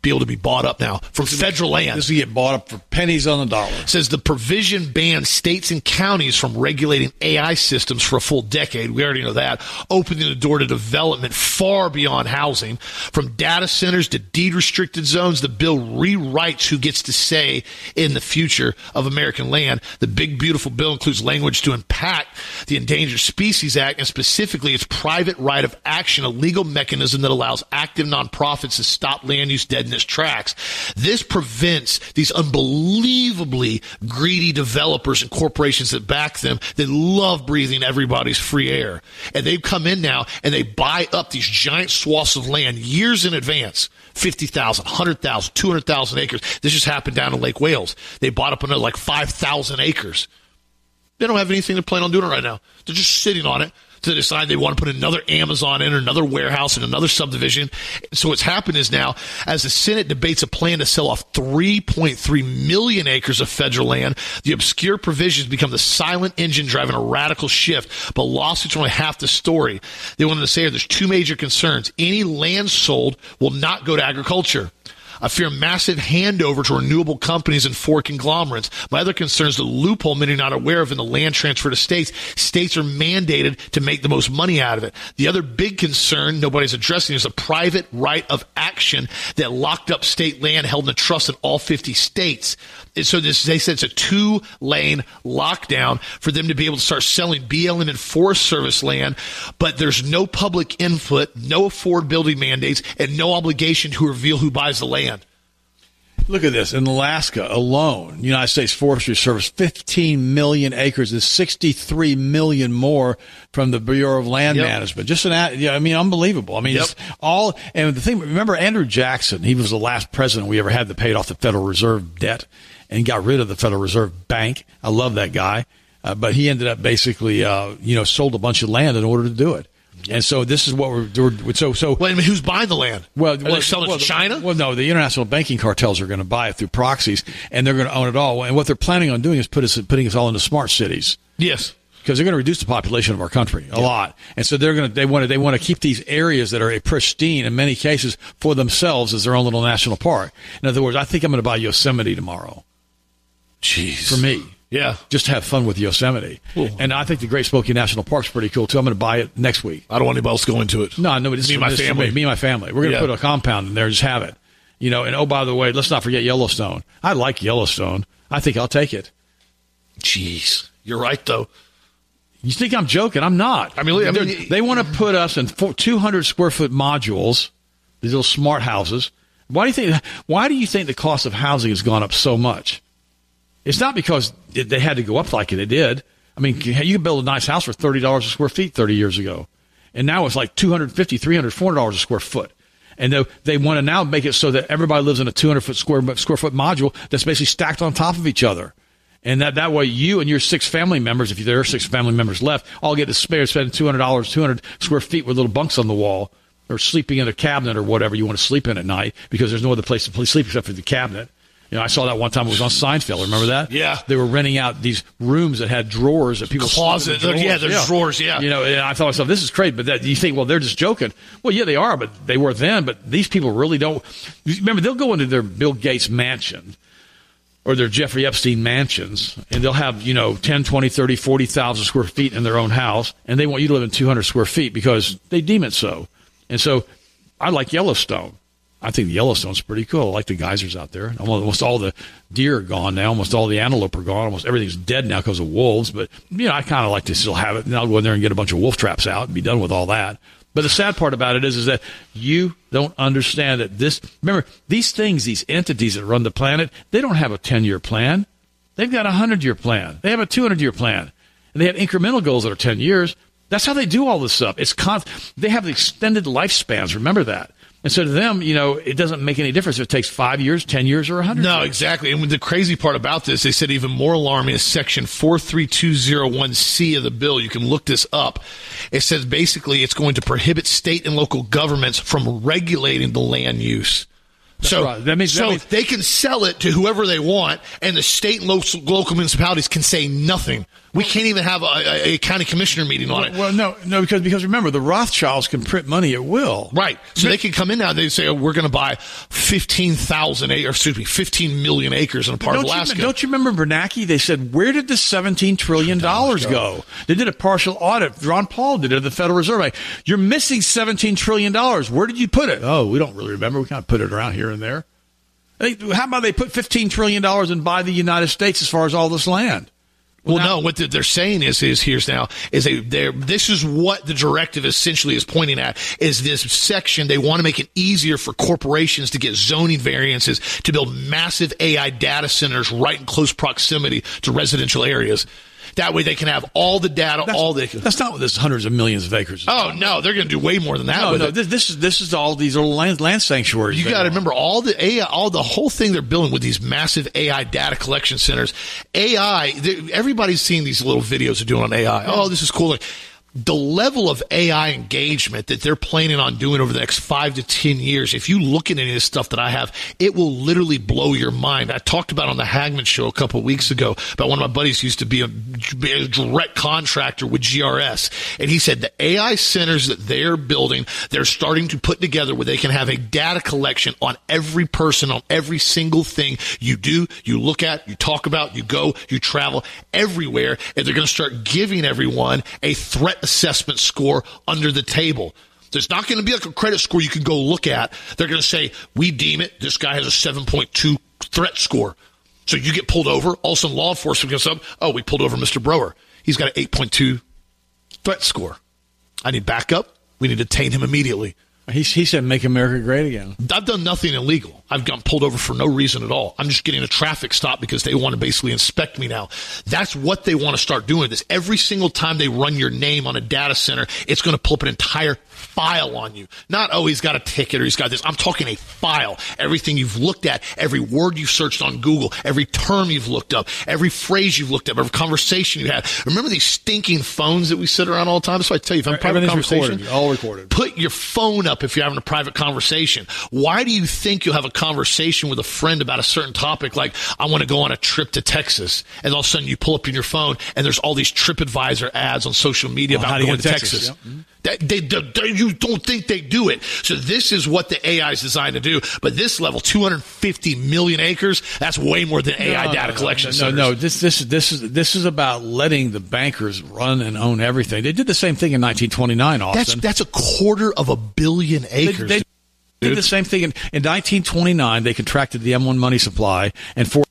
be able to be bought up now from federal land. This will get bought up for pennies on the dollar. It says the provision bans states and counties from regulating A I systems for a full decade. We already know that. Opening the door to development far beyond housing. From data centers to deed-restricted zones, the bill rewrites who gets to say in the future of American land. The big, beautiful bill includes language to impact the Endangered Species Act, and specifically its private right of action, a legal mechanism that allows active nonprofits to stop land use dead in its tracks. This prevents these unbelievably greedy developers and corporations that back them that love breathing everybody's free air. And they've come in now and they buy up these giant swaths of land years in advance. fifty thousand, one hundred thousand, two hundred thousand acres. This just happened down in Lake Wales. They bought up another like five thousand acres. They don't have anything to plan on doing right now. They're just sitting on it to decide they want to put another Amazon in or another warehouse in another subdivision. So what's happened is now, as the Senate debates a plan to sell off three point three million acres of federal land, the obscure provisions become the silent engine driving a radical shift. But lawsuits are only half the story. They wanted to say there's two major concerns. Any land sold will not go to agriculture. I fear massive handover to renewable companies and foreign conglomerates. My other concern is the loophole many are not aware of in the land transfer to states. States are mandated to make the most money out of it. The other big concern nobody's addressing is a private right of action that locked up state land held in a trust in all fifty states. And so this, they said it's a two-lane lockdown for them to be able to start selling B L M and Forest Service land, but there's no public input, no affordability mandates, and no obligation to reveal who buys the land. Look at this. In Alaska alone, United States Forestry Service, fifteen million acres is sixty-three million more from the Bureau of Land yep. Management. Just an, yeah, I mean, unbelievable. I mean, yep. it's all, and the thing, remember Andrew Jackson, he was the last president we ever had that paid off the Federal Reserve debt and got rid of the Federal Reserve Bank. I love that guy. Uh, but he ended up basically, uh, you know, sold a bunch of land in order to do it. And so this is what we're doing. So, so well, I mean, who's buying the land? Well, Are well, they selling well, to China? Well, no, the international banking cartels are going to buy it through proxies, and they're going to own it all. And what they're planning on doing is put us, putting us all into smart cities. Yes, because they're going to reduce the population of our country a yeah. lot, and so they're going to they want to they want to keep these areas that are pristine in many cases for themselves as their own little national park. In other words, I think I'm going to buy Yosemite tomorrow. Jeez, for me. Yeah. Just to have fun with Yosemite. Cool. And I think the Great Smoky National Park's pretty cool, too. I'm going to buy it next week. I don't want anybody else going to it. No, no, but it's me and my family. Me and my family. We're going to yeah. put a compound in there and just have it. You know, and oh, by the way, let's not forget Yellowstone. I like Yellowstone. I think I'll take it. Jeez. You're right, though. You think I'm joking? I'm not. I mean, I mean they want to put us in two hundred square foot modules, these little smart houses. Why do you think, why do you think the cost of housing has gone up so much? It's not because they had to go up like they did. I mean, you could build a nice house for thirty dollars a square feet thirty years ago. And now it's like two hundred fifty dollars, three hundred dollars, four hundred dollars a square foot. And they, they want to now make it so that everybody lives in a two hundred foot square, square foot module that's basically stacked on top of each other. And that, that way you and your six family members, if there are six family members left, all get to spare spending two hundred dollars, two hundred square feet with little bunks on the wall, or sleeping in a cabinet or whatever you want to sleep in at night, because there's no other place to sleep except for the cabinet. You know, I saw that one time. It was on Seinfeld. Remember that? Yeah. They were renting out these rooms that had drawers that people closet. Drawers. Yeah, there's yeah. drawers. Yeah. You know, and I thought to myself, this is crazy. But that, you think, well, they're just joking. Well, yeah, they are, but they were then. But these people really don't. Remember, they'll go into their Bill Gates mansion or their Jeffrey Epstein mansions, and they'll have, you know, ten, twenty, thirty, forty thousand square feet in their own house, and they want you to live in two hundred square feet because they deem it so. And so, I like Yellowstone. I think the Yellowstone's pretty cool. I like the geysers out there. Almost all the deer are gone now. Almost all the antelope are gone. Almost everything's dead now because of wolves. But, you know, I kind of like to still have it. And I'll go in there and get a bunch of wolf traps out and be done with all that. But the sad part about it is, is that you don't understand that this – remember, these things, these entities that run the planet, they don't have a ten-year plan. They've got a hundred-year plan. They have a two hundred year plan. And they have incremental goals that are ten years. That's how they do all this stuff. It's con- They have the extended lifespans. Remember that. And so to them, you know, it doesn't make any difference if it takes five years, ten years, or a hundred. No, years. exactly. And the crazy part about this, they said even more alarming is Section four three two oh one C of the bill. You can look this up. It says basically it's going to prohibit state and local governments from regulating the land use That's so right. that means, so that means- they can sell it to whoever they want, and the state and local, local municipalities can say nothing. We can't even have a, a, a county commissioner meeting on it. Well, no, no, because because remember, the Rothschilds can print money at will. Right. So they can come in now and they say, oh, we're going to buy fifteen thousand acres, or excuse me, fifteen million acres in a part don't of Alaska. You, don't you remember Bernanke? They said, where did the seventeen trillion dollars go? They did a partial audit. Ron Paul did it at the Federal Reserve Bank. You're missing seventeen trillion dollars. Where did you put it? Oh, we don't really remember. We kind of put it around here and there. Hey, how about they put fifteen trillion dollars and buy the United States as far as all this land? Well, well now, no, what they're saying is, is here's now, is they, they're, this is what the directive essentially is pointing at, is this section. They want to make it easier for corporations to get zoning variances to build massive A I data centers right in close proximity to residential areas. That way they can have all the data, that's, all the... That's not what this hundreds of millions of acres is. Oh, no, they're going to do way more than that. No, with no, it. This, this is this is all these little land, land sanctuaries. You got to remember all the A I, all the whole thing they're building with these massive A I data collection centers. A I, everybody's seeing these little videos they're doing on A I. Oh, this is cool. Like, the level of A I engagement that they're planning on doing over the next five to ten years, if you look at any of this stuff that I have, it will literally blow your mind. I talked about on the Hagman show a couple of weeks ago about one of my buddies who used to be a, be a direct contractor with G R S. And he said the A I centers that they're building, they're starting to put together where they can have a data collection on every person, on every single thing you do, you look at, you talk about, you go, you travel everywhere. And they're going to start giving everyone a threat assessment score under the table. There's not going to be like a credit score you can go look at. They're going to say, we deem it, this guy has a seven point two threat score. So you get pulled over, all of a sudden law enforcement goes up, oh, we pulled over Mister Brower. He's got an eight point two threat score. I need backup. We need to detain him immediately. He, he said, make America great again. I've done nothing illegal. I've gotten pulled over for no reason at all. I'm just getting a traffic stop because they want to basically inspect me now. That's what they want to start doing. This every single time they run your name on a data center, it's going to pull up an entire file on you. Not, oh, he's got a ticket or he's got this. I'm talking a file. Everything you've looked at, every word you've searched on Google, every term you've looked up, every phrase you've looked up, every conversation you had. Remember these stinking phones that we sit around all the time? That's why I tell you, if I'm private conversation, recorded, all recorded. Put your phone up if you're having a private conversation. Why do you think you'll have a conversation with a friend about a certain topic, like I want to go on a trip to Texas, and all of a sudden you pull up in your phone and there's all these TripAdvisor ads on social media well, about going to to Texas. Texas. Yep. Mm-hmm. That, they, they, they, you don't think they do it. So this is what the A I is designed to do. But this level, two hundred fifty million acres, that's way more than A I no, data no, collection no, centers. No, no, this this this is this is about letting the bankers run and own everything. They did the same thing in nineteen twenty-nine, Austin. That's that's a quarter of a billion acres. They, they did the same thing in, in nineteen twenty-nine. They contracted the M one money supply and for.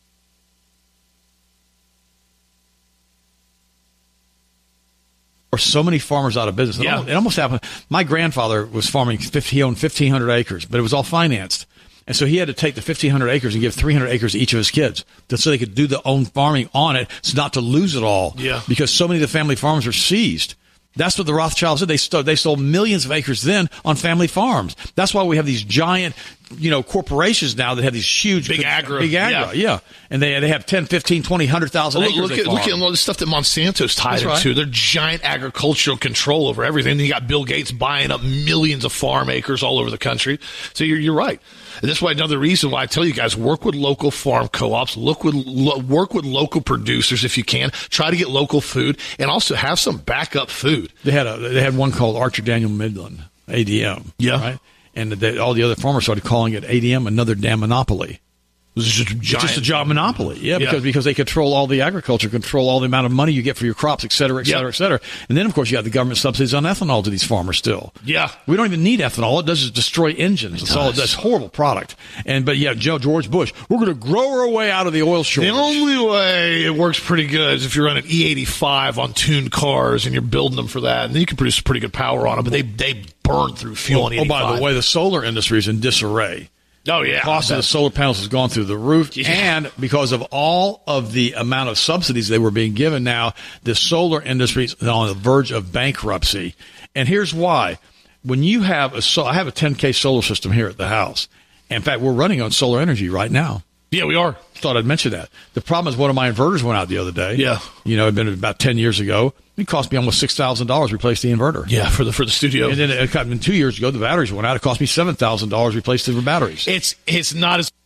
Or so many farmers out of business. It, yeah. almost, it almost happened. My grandfather was farming, he owned fifteen hundred acres, but it was all financed. And so he had to take the fifteen hundred acres and give three hundred acres to each of his kids so they could do their own farming on it, so not to lose it all. Yeah. Because so many of the family farms were seized. That's what the Rothschilds did. They stole, they stole millions of acres then on family farms. That's why we have these giant, you know, corporations now that have these huge big agro, big agro, yeah. yeah. And they they have ten, fifteen, twenty, one hundred thousand well, acres. Look, look, at, look at all the stuff that Monsanto's tied That's into. Right. They're giant agricultural control over everything. And you got Bill Gates buying up millions of farm acres all over the country. So you're you're right. And that's why another reason why I tell you guys, work with local farm co-ops, look with lo, work with local producers if you can. Try to get local food, and also have some backup food. They had a they had one called Archer Daniel Midland, A D M. Yeah, right. And they, all the other farmers started calling it A D M, another damn monopoly. This is just a giant, just a job monopoly, yeah, because yeah. because they control all the agriculture, control all the amount of money you get for your crops, et cetera, et cetera, yep. et cetera. And then, of course, you have the government subsidies on ethanol to these farmers still. Yeah. We don't even need ethanol. All it does is destroy engines. That's all. That's a horrible product. And But, yeah, Joe George Bush, we're going to grow our way out of the oil shortage. The only way it works pretty good is if you're running E eighty-five on tuned cars and you're building them for that. And then you can produce pretty good power on them, but they, they burn through fuel well, on E eighty-five. Oh, by the way, the solar industry is in disarray. Oh, yeah. The cost of the solar panels has gone through the roof. Yeah. And because of all of the amount of subsidies they were being given now, the solar industry is on the verge of bankruptcy. And here's why. When you have a so I have a ten K solar system here at the house. In fact, we're running on solar energy right now. Yeah, we are. Thought I'd mention that. The problem is one of my inverters went out the other day. Yeah. You know, it had been about ten years ago. It cost me almost six thousand dollars to replace the inverter. Yeah, for the for the studio. And then it got, two years ago, the batteries went out. It cost me seven thousand dollars to replace the batteries. It's it's not as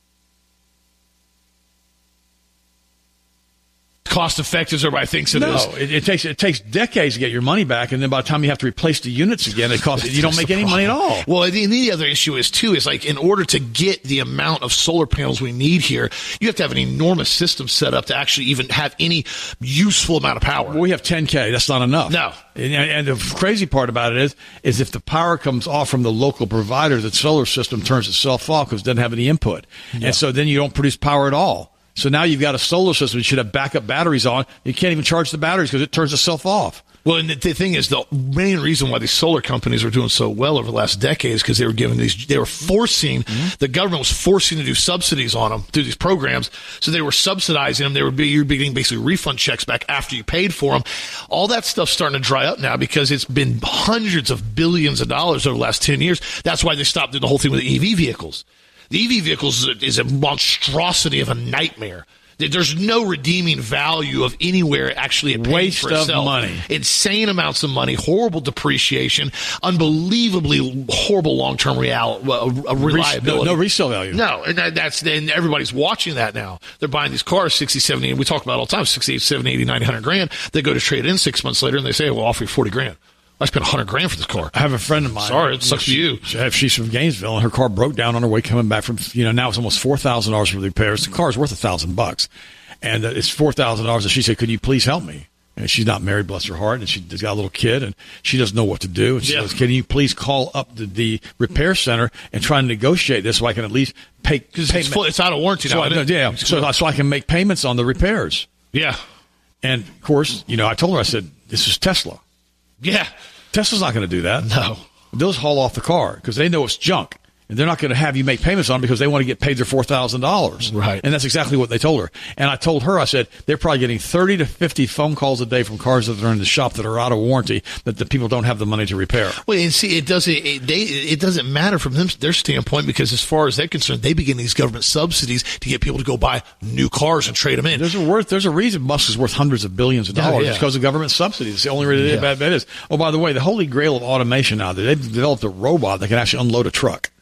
cost effective as everybody thinks it no, is. No, it, it takes it takes decades to get your money back, and then by the time you have to replace the units again, it costs you don't make any money at all. Well, the, the other issue is too is like in order to get the amount of solar panels we need here, you have to have an enormous system set up to actually even have any useful amount of power. Well, we have ten K. That's not enough. No. And, and the crazy part about it is, is if the power comes off from the local provider, the solar system turns itself off because it doesn't have any input, yeah. and so then you don't produce power at all. So now you've got a solar system. You should have backup batteries on. You can't even charge the batteries because it turns itself off. Well, and the, the thing is, the main reason why these solar companies are doing so well over the last decade is because they were giving these, they were forcing, mm-hmm. the government was forcing to do subsidies on them through these programs. So they were subsidizing them. They were be, you're getting basically refund checks back after you paid for them. All that stuff's starting to dry up now because it's been hundreds of billions of dollars over the last ten years. That's why they stopped doing the whole thing with the E V vehicles. The E V vehicles is a, is a monstrosity of a nightmare. There's no redeeming value of anywhere actually paying waste for itself. of money, insane amounts of money, horrible depreciation, unbelievably horrible long-term real, uh, reliability. No, no resale value. No, and that's and everybody's watching that now. They're buying these cars sixty, seventy, and we talk about it all the time, sixty, seventy, eighty, ninety, one hundred grand. They go to trade it in six months later, and they say, "We'll offer you forty grand." I spent one hundred grand for this car. I have a friend of mine. Sorry, it sucks for you. She, she's from Gainesville, and her car broke down on her way coming back from, you know, now it's almost four thousand dollars for the repairs. The car's worth one thousand bucks, and uh, it's four thousand dollars. And she said, could you please help me? And she's not married, bless her heart, and she's got a little kid, and she doesn't know what to do. And she yeah. says, can you please call up the, the repair center and try and negotiate this so I can at least pay? Because it's, full, it's out of warranty so now. I, yeah, so, so I can make payments on the repairs. Yeah. And, of course, you know, I told her, I said, this is Tesla. Yeah. Tesla's not going to do that. No. They'll haul off the car because they know it's junk. And they're not going to have you make payments on it because they want to get paid their four thousand dollars. Right. And that's exactly what they told her. And I told her, I said, they're probably getting thirty to fifty phone calls a day from cars that are in the shop that are out of warranty that the people don't have the money to repair. Well, and see, it doesn't, it, they, it doesn't matter from them, their standpoint because as far as they're concerned, they begin these government subsidies to get people to go buy new cars and trade them in. There's a worth, there's a reason Musk is worth hundreds of billions of dollars. Oh, yeah. It's because of government subsidies. It's the only reason yeah. that is. Oh, by the way, the holy grail of automation now, they've developed a robot that can actually unload a truck.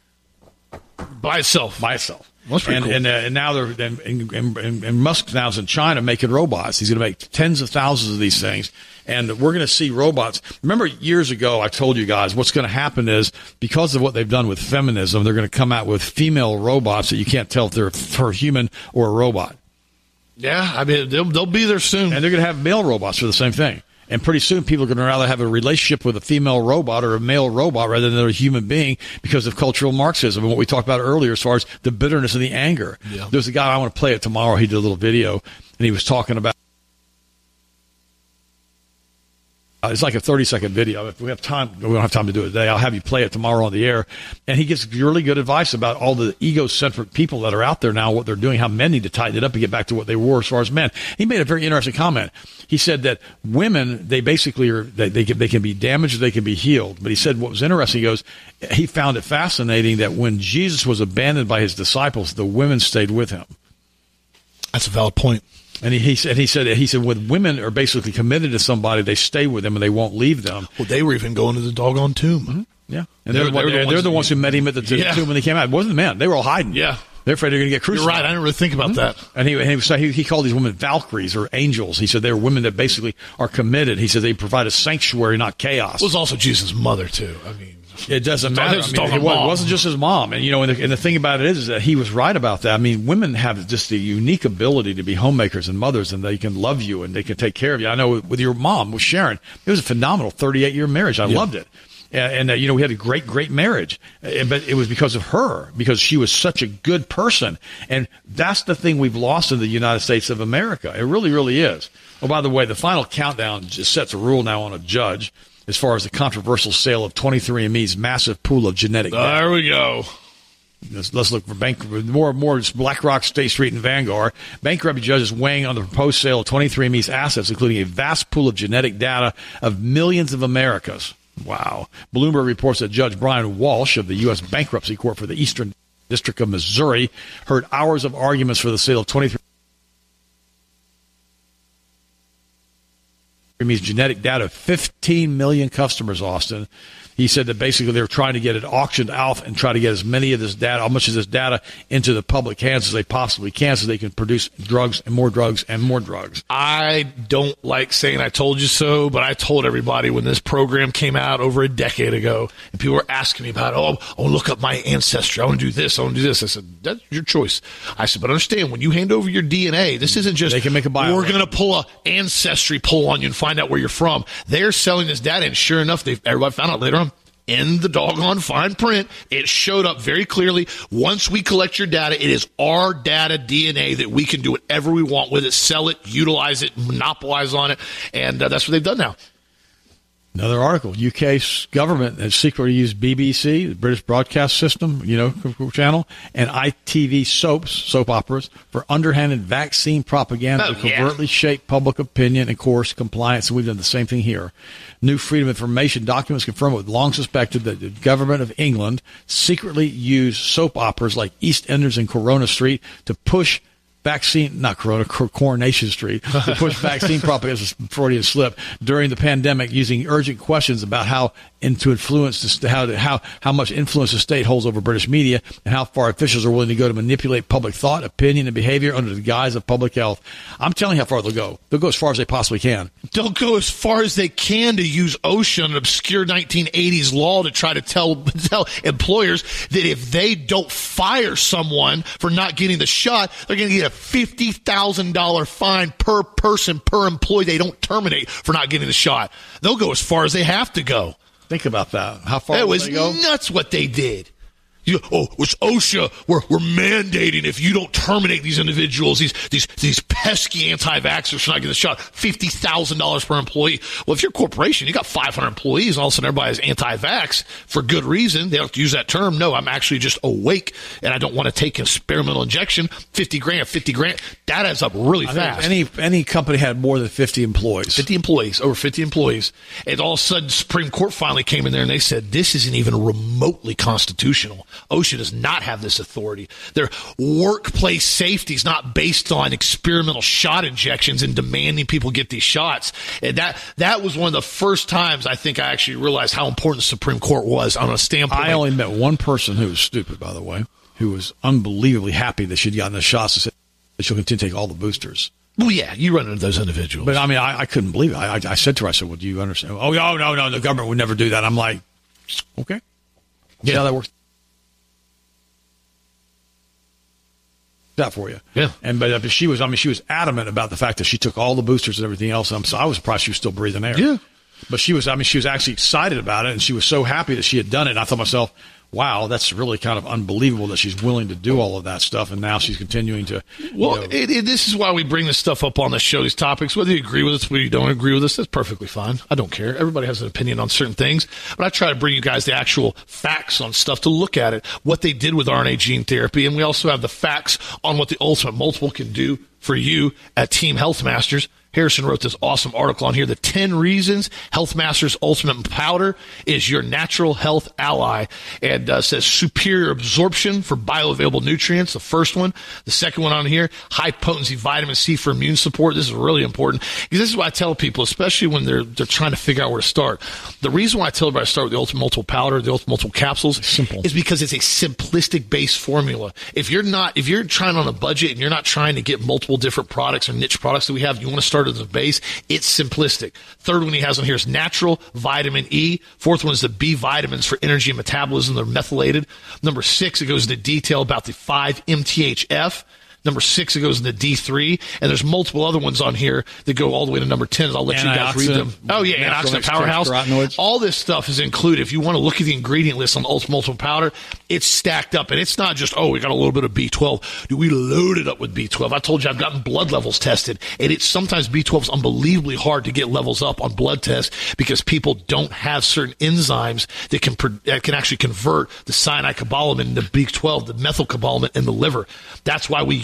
By itself. By itself. That's pretty and, cool. And, uh, and now they're and, and, and, and Musk now's in China making robots. He's going to make tens of thousands of these things, and we're going to see robots. Remember years ago, I told you guys what's going to happen is because of what they've done with feminism, they're going to come out with female robots that you can't tell if they're for a human or a robot. Yeah, I mean they'll they'll be there soon, and they're going to have male robots for the same thing. And pretty soon people are going to rather have a relationship with a female robot or a male robot rather than a human being because of cultural Marxism and what we talked about earlier as far as the bitterness and the anger. Yeah. There's a guy, I want to play it tomorrow. He did a little video, and he was talking about Uh, it's like a thirty-second video. If we have time, we don't have time to do it today. I'll have you play it tomorrow on the air. And he gives really good advice about all the egocentric people that are out there now, what they're doing, how men need to tighten it up and get back to what they were as far as men. He made a very interesting comment. He said that women, they basically are, they, they, can, they can be damaged or they can be healed. But he said what was interesting, he goes, he found it fascinating that when Jesus was abandoned by his disciples, the women stayed with him. That's a valid point. And he, he said, he said, he said, when women are basically committed to somebody, they stay with them and they won't leave them. Well, they were even going to the doggone tomb. Mm-hmm. Yeah, and they're, they're, they're, the, they're, ones, they're the ones who met him at the yeah. tomb when they came out. It wasn't the men; they were all hiding. Yeah, they're afraid they're going to get crucified. You're right. I didn't really think about mm-hmm. that. And he, and he, was, he he called these women Valkyries or angels. He said they were women that basically are committed. He said they provide a sanctuary, not chaos. It was also Jesus' mother too. I mean. It doesn't matter. I mean, it wasn't just his mom. And, you know, and the, and the thing about it is, is that he was right about that. I mean, women have just the unique ability to be homemakers and mothers, and they can love you and they can take care of you. I know with your mom, with Sharon, it was a phenomenal thirty-eight year marriage. I yeah. loved it. And, and uh, you know, we had a great, great marriage. Uh, but it was because of her, because she was such a good person. And that's the thing we've lost in the United States of America. It really, really is. Oh, by the way, the final countdown just sets a rule now on a judge as far as the controversial sale of twenty-three and me's massive pool of genetic data. There we go. Let's, let's look for bank, more and more BlackRock, State Street, and Vanguard. Bankruptcy judges weighing on the proposed sale of twenty-three and me's assets, including a vast pool of genetic data of millions of Americans. Wow. Bloomberg reports that Judge Brian Walsh of the U S Bankruptcy Court for the Eastern District of Missouri heard hours of arguments for the sale of twenty-three means genetic data of fifteen million customers, Austin. He said that basically they were trying to get it auctioned out and try to get as many of this data, how much of this data into the public hands as they possibly can so they can produce drugs and more drugs and more drugs. I don't like saying I told you so, but I told everybody when this program came out over a decade ago and people were asking me about, oh, I want to look up my ancestry. I want to do this. I want to do this. I said, that's your choice. I said, but understand, when you hand over your D N A, this isn't just, they can make a bio we're going to pull a ancestry poll on you and find out where you're from. They're selling this data, and sure enough, they've everybody found out later on, in the doggone fine print, it showed up very clearly. Once we collect your data, it is our data D N A that we can do whatever we want with it, sell it, utilize it, monopolize on it, and uh, that's what they've done now. Another article, U K government has secretly used B B C, the British Broadcast System, you know, channel, and I T V soaps, soap operas, for underhanded vaccine propaganda oh, to covertly yeah. shape public opinion and, of course, compliance. And we've done the same thing here. New Freedom of Information documents confirm what long suspected that the government of England secretly used soap operas like EastEnders and Corona Street to push vaccine, not Corona, Coronation Street, to push vaccine propaganda, Freudian slip, during the pandemic, using urgent questions about how and to influence this, how how how much influence the state holds over British media and how far officials are willing to go to manipulate public thought, opinion, and behavior under the guise of public health. I'm telling you how far they'll go. They'll go as far as they possibly can. They'll go as far as they can to use OSHA, an obscure nineteen eighties law, to try to tell tell employers that if they don't fire someone for not getting the shot, they're going to get a fifty thousand dollars fine per person, per employee they don't terminate for not getting the shot. They'll go as far as they have to go. Think about that. How far it will was they go? Nuts what they did. You, oh, it's OSHA. We're, we're mandating if you don't terminate these individuals, these these these pesky anti-vaxxers for not getting the shot, fifty thousand dollars per employee. Well, if you're a corporation, you got five hundred employees, and all of a sudden everybody is anti-vax for good reason. They don't have to use that term. No, I'm actually just awake, and I don't want to take an experimental injection. fifty grand, fifty grand. That adds up really I fast. Any any company had more than fifty employees. fifty employees, over fifty employees. And all of a sudden, the Supreme Court finally came in there, and they said, this isn't even remotely constitutional. OSHA does not have this authority. Their workplace safety is not based on experimental shot injections and demanding people get these shots. And that that was one of the first times I think I actually realized how important the Supreme Court was on a standpoint. I only met one person who was stupid, by the way, who was unbelievably happy that she'd gotten the shots and said that she'll continue to take all the boosters. Well, yeah, you run into those individuals. But, I mean, I, I couldn't believe it. I, I, I said to her, I said, well, do you understand? Oh, no, no, no, the government would never do that. I'm like, okay. Yeah, how that works. That for you. Yeah. And but uh, she was, I mean, she was adamant about the fact that she took all the boosters and everything else. And so I was surprised she was still breathing air. Yeah. But she was, I mean, she was actually excited about it, and she was so happy that she had done it. And I thought to myself, wow, that's really kind of unbelievable that she's willing to do all of that stuff, and now she's continuing to. Well, you know, it, it, this is why we bring this stuff up on the show, these topics. Whether you agree with us, whether you don't agree with us, that's perfectly fine. I don't care. Everybody has an opinion on certain things, but I try to bring you guys the actual facts on stuff to look at it, what they did with R N A gene therapy, and we also have the facts on what the Ultimate Multiple can do for you at Team Health Masters. Harrison wrote this awesome article on here, the ten reasons Health Masters Ultimate Powder is your natural health ally, and uh, says superior absorption for bioavailable nutrients, the first one. The second one on here, high potency vitamin C for immune support. This is really important, because this is what I tell people, especially when they're they're trying to figure out where to start. The reason why I tell everybody to start with the Ultimate Multiple Powder, the Ultimate Multiple Capsules, simple, is because it's a simplistic base formula. If you're not, if you're trying on a budget and you're not trying to get multiple different products or niche products that we have, you want to start at the base, it's simplistic. Third one he has on here is natural vitamin E. Fourth one is the B vitamins for energy and metabolism. They're methylated. Number six, it goes into detail about the five M T H F. Number six, it goes into D three, and there's multiple other ones on here that go all the way to number ten. I'll let you guys read them. Oh, yeah, Antioxidant Powerhouse. All this stuff is included. If you want to look at the ingredient list on the Ultimate Multiple Powder, it's stacked up, and it's not just, oh, we got a little bit of B twelve. Do we load it up with B twelve? I told you I've gotten blood levels tested, and it's sometimes B twelve is unbelievably hard to get levels up on blood tests because people don't have certain enzymes that can that can actually convert the cyanide cobalamin into B twelve, the methylcobalamin in the liver. That's why we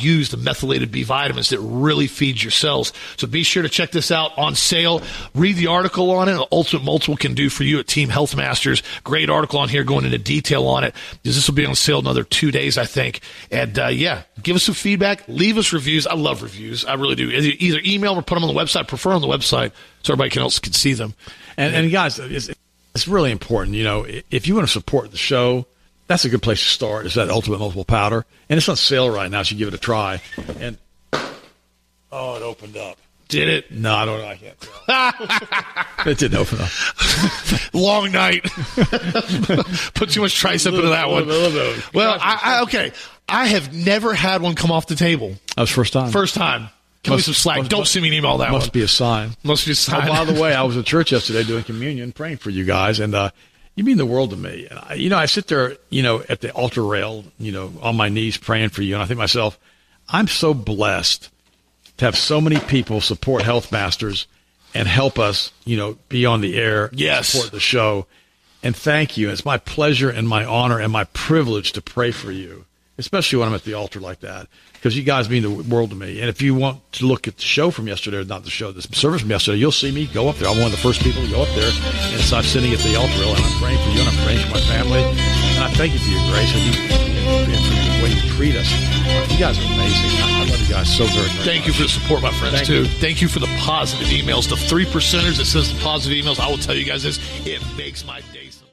use the methylated B vitamins that really feeds your cells. So be sure to check this out on sale. Read the article on it. Ultimate Multiple can do for you at Team Health Masters. Great article on here going into detail on it. This will be on sale another two days, I think. And uh, yeah, give us some feedback. Leave us reviews. I love reviews. I really do. Either email or put them on the website. Prefer on the website so everybody else can see them. And, and guys, it's, it's really important. You know, if you want to support the show, that's a good place to start. Is that Ultimate Multiple Powder, and it's on sale right now. So you give it a try. And oh, it opened up. Did it? No, I don't know. I can't. It didn't open up. Long night. Put too much tricep into that one. Well, I, I, okay. I have never had one come off the table. That was first time. First time. Give must, me some slack. Must, Don't must, send me an email that must one. Must be a sign. Must be a sign. Oh, by the way, I was at church yesterday doing communion, praying for you guys, and uh, you mean the world to me. And I, you know, I sit there, you know, at the altar rail, you know, on my knees praying for you, and I think to myself, I'm so blessed to have so many people support Health Masters and help us, you know, be on the air, yes. support the show. And thank you. It's my pleasure and my honor and my privilege to pray for you, especially when I'm at the altar like that, because you guys mean the world to me. And if you want to look at the show from yesterday, or not the show, the service from yesterday, you'll see me go up there. I'm one of the first people to go up there. And so I'm sitting at the altar rail, and I'm praying for you, and I'm praying for my family. And I thank you for your grace and, you, and for the way you treat us. You guys are amazing. I, I love you guys so very much. Thank you for the support, my friends, Thank too. You. Thank you for the positive emails. The three percenters that says the positive emails, I will tell you guys this, it makes my day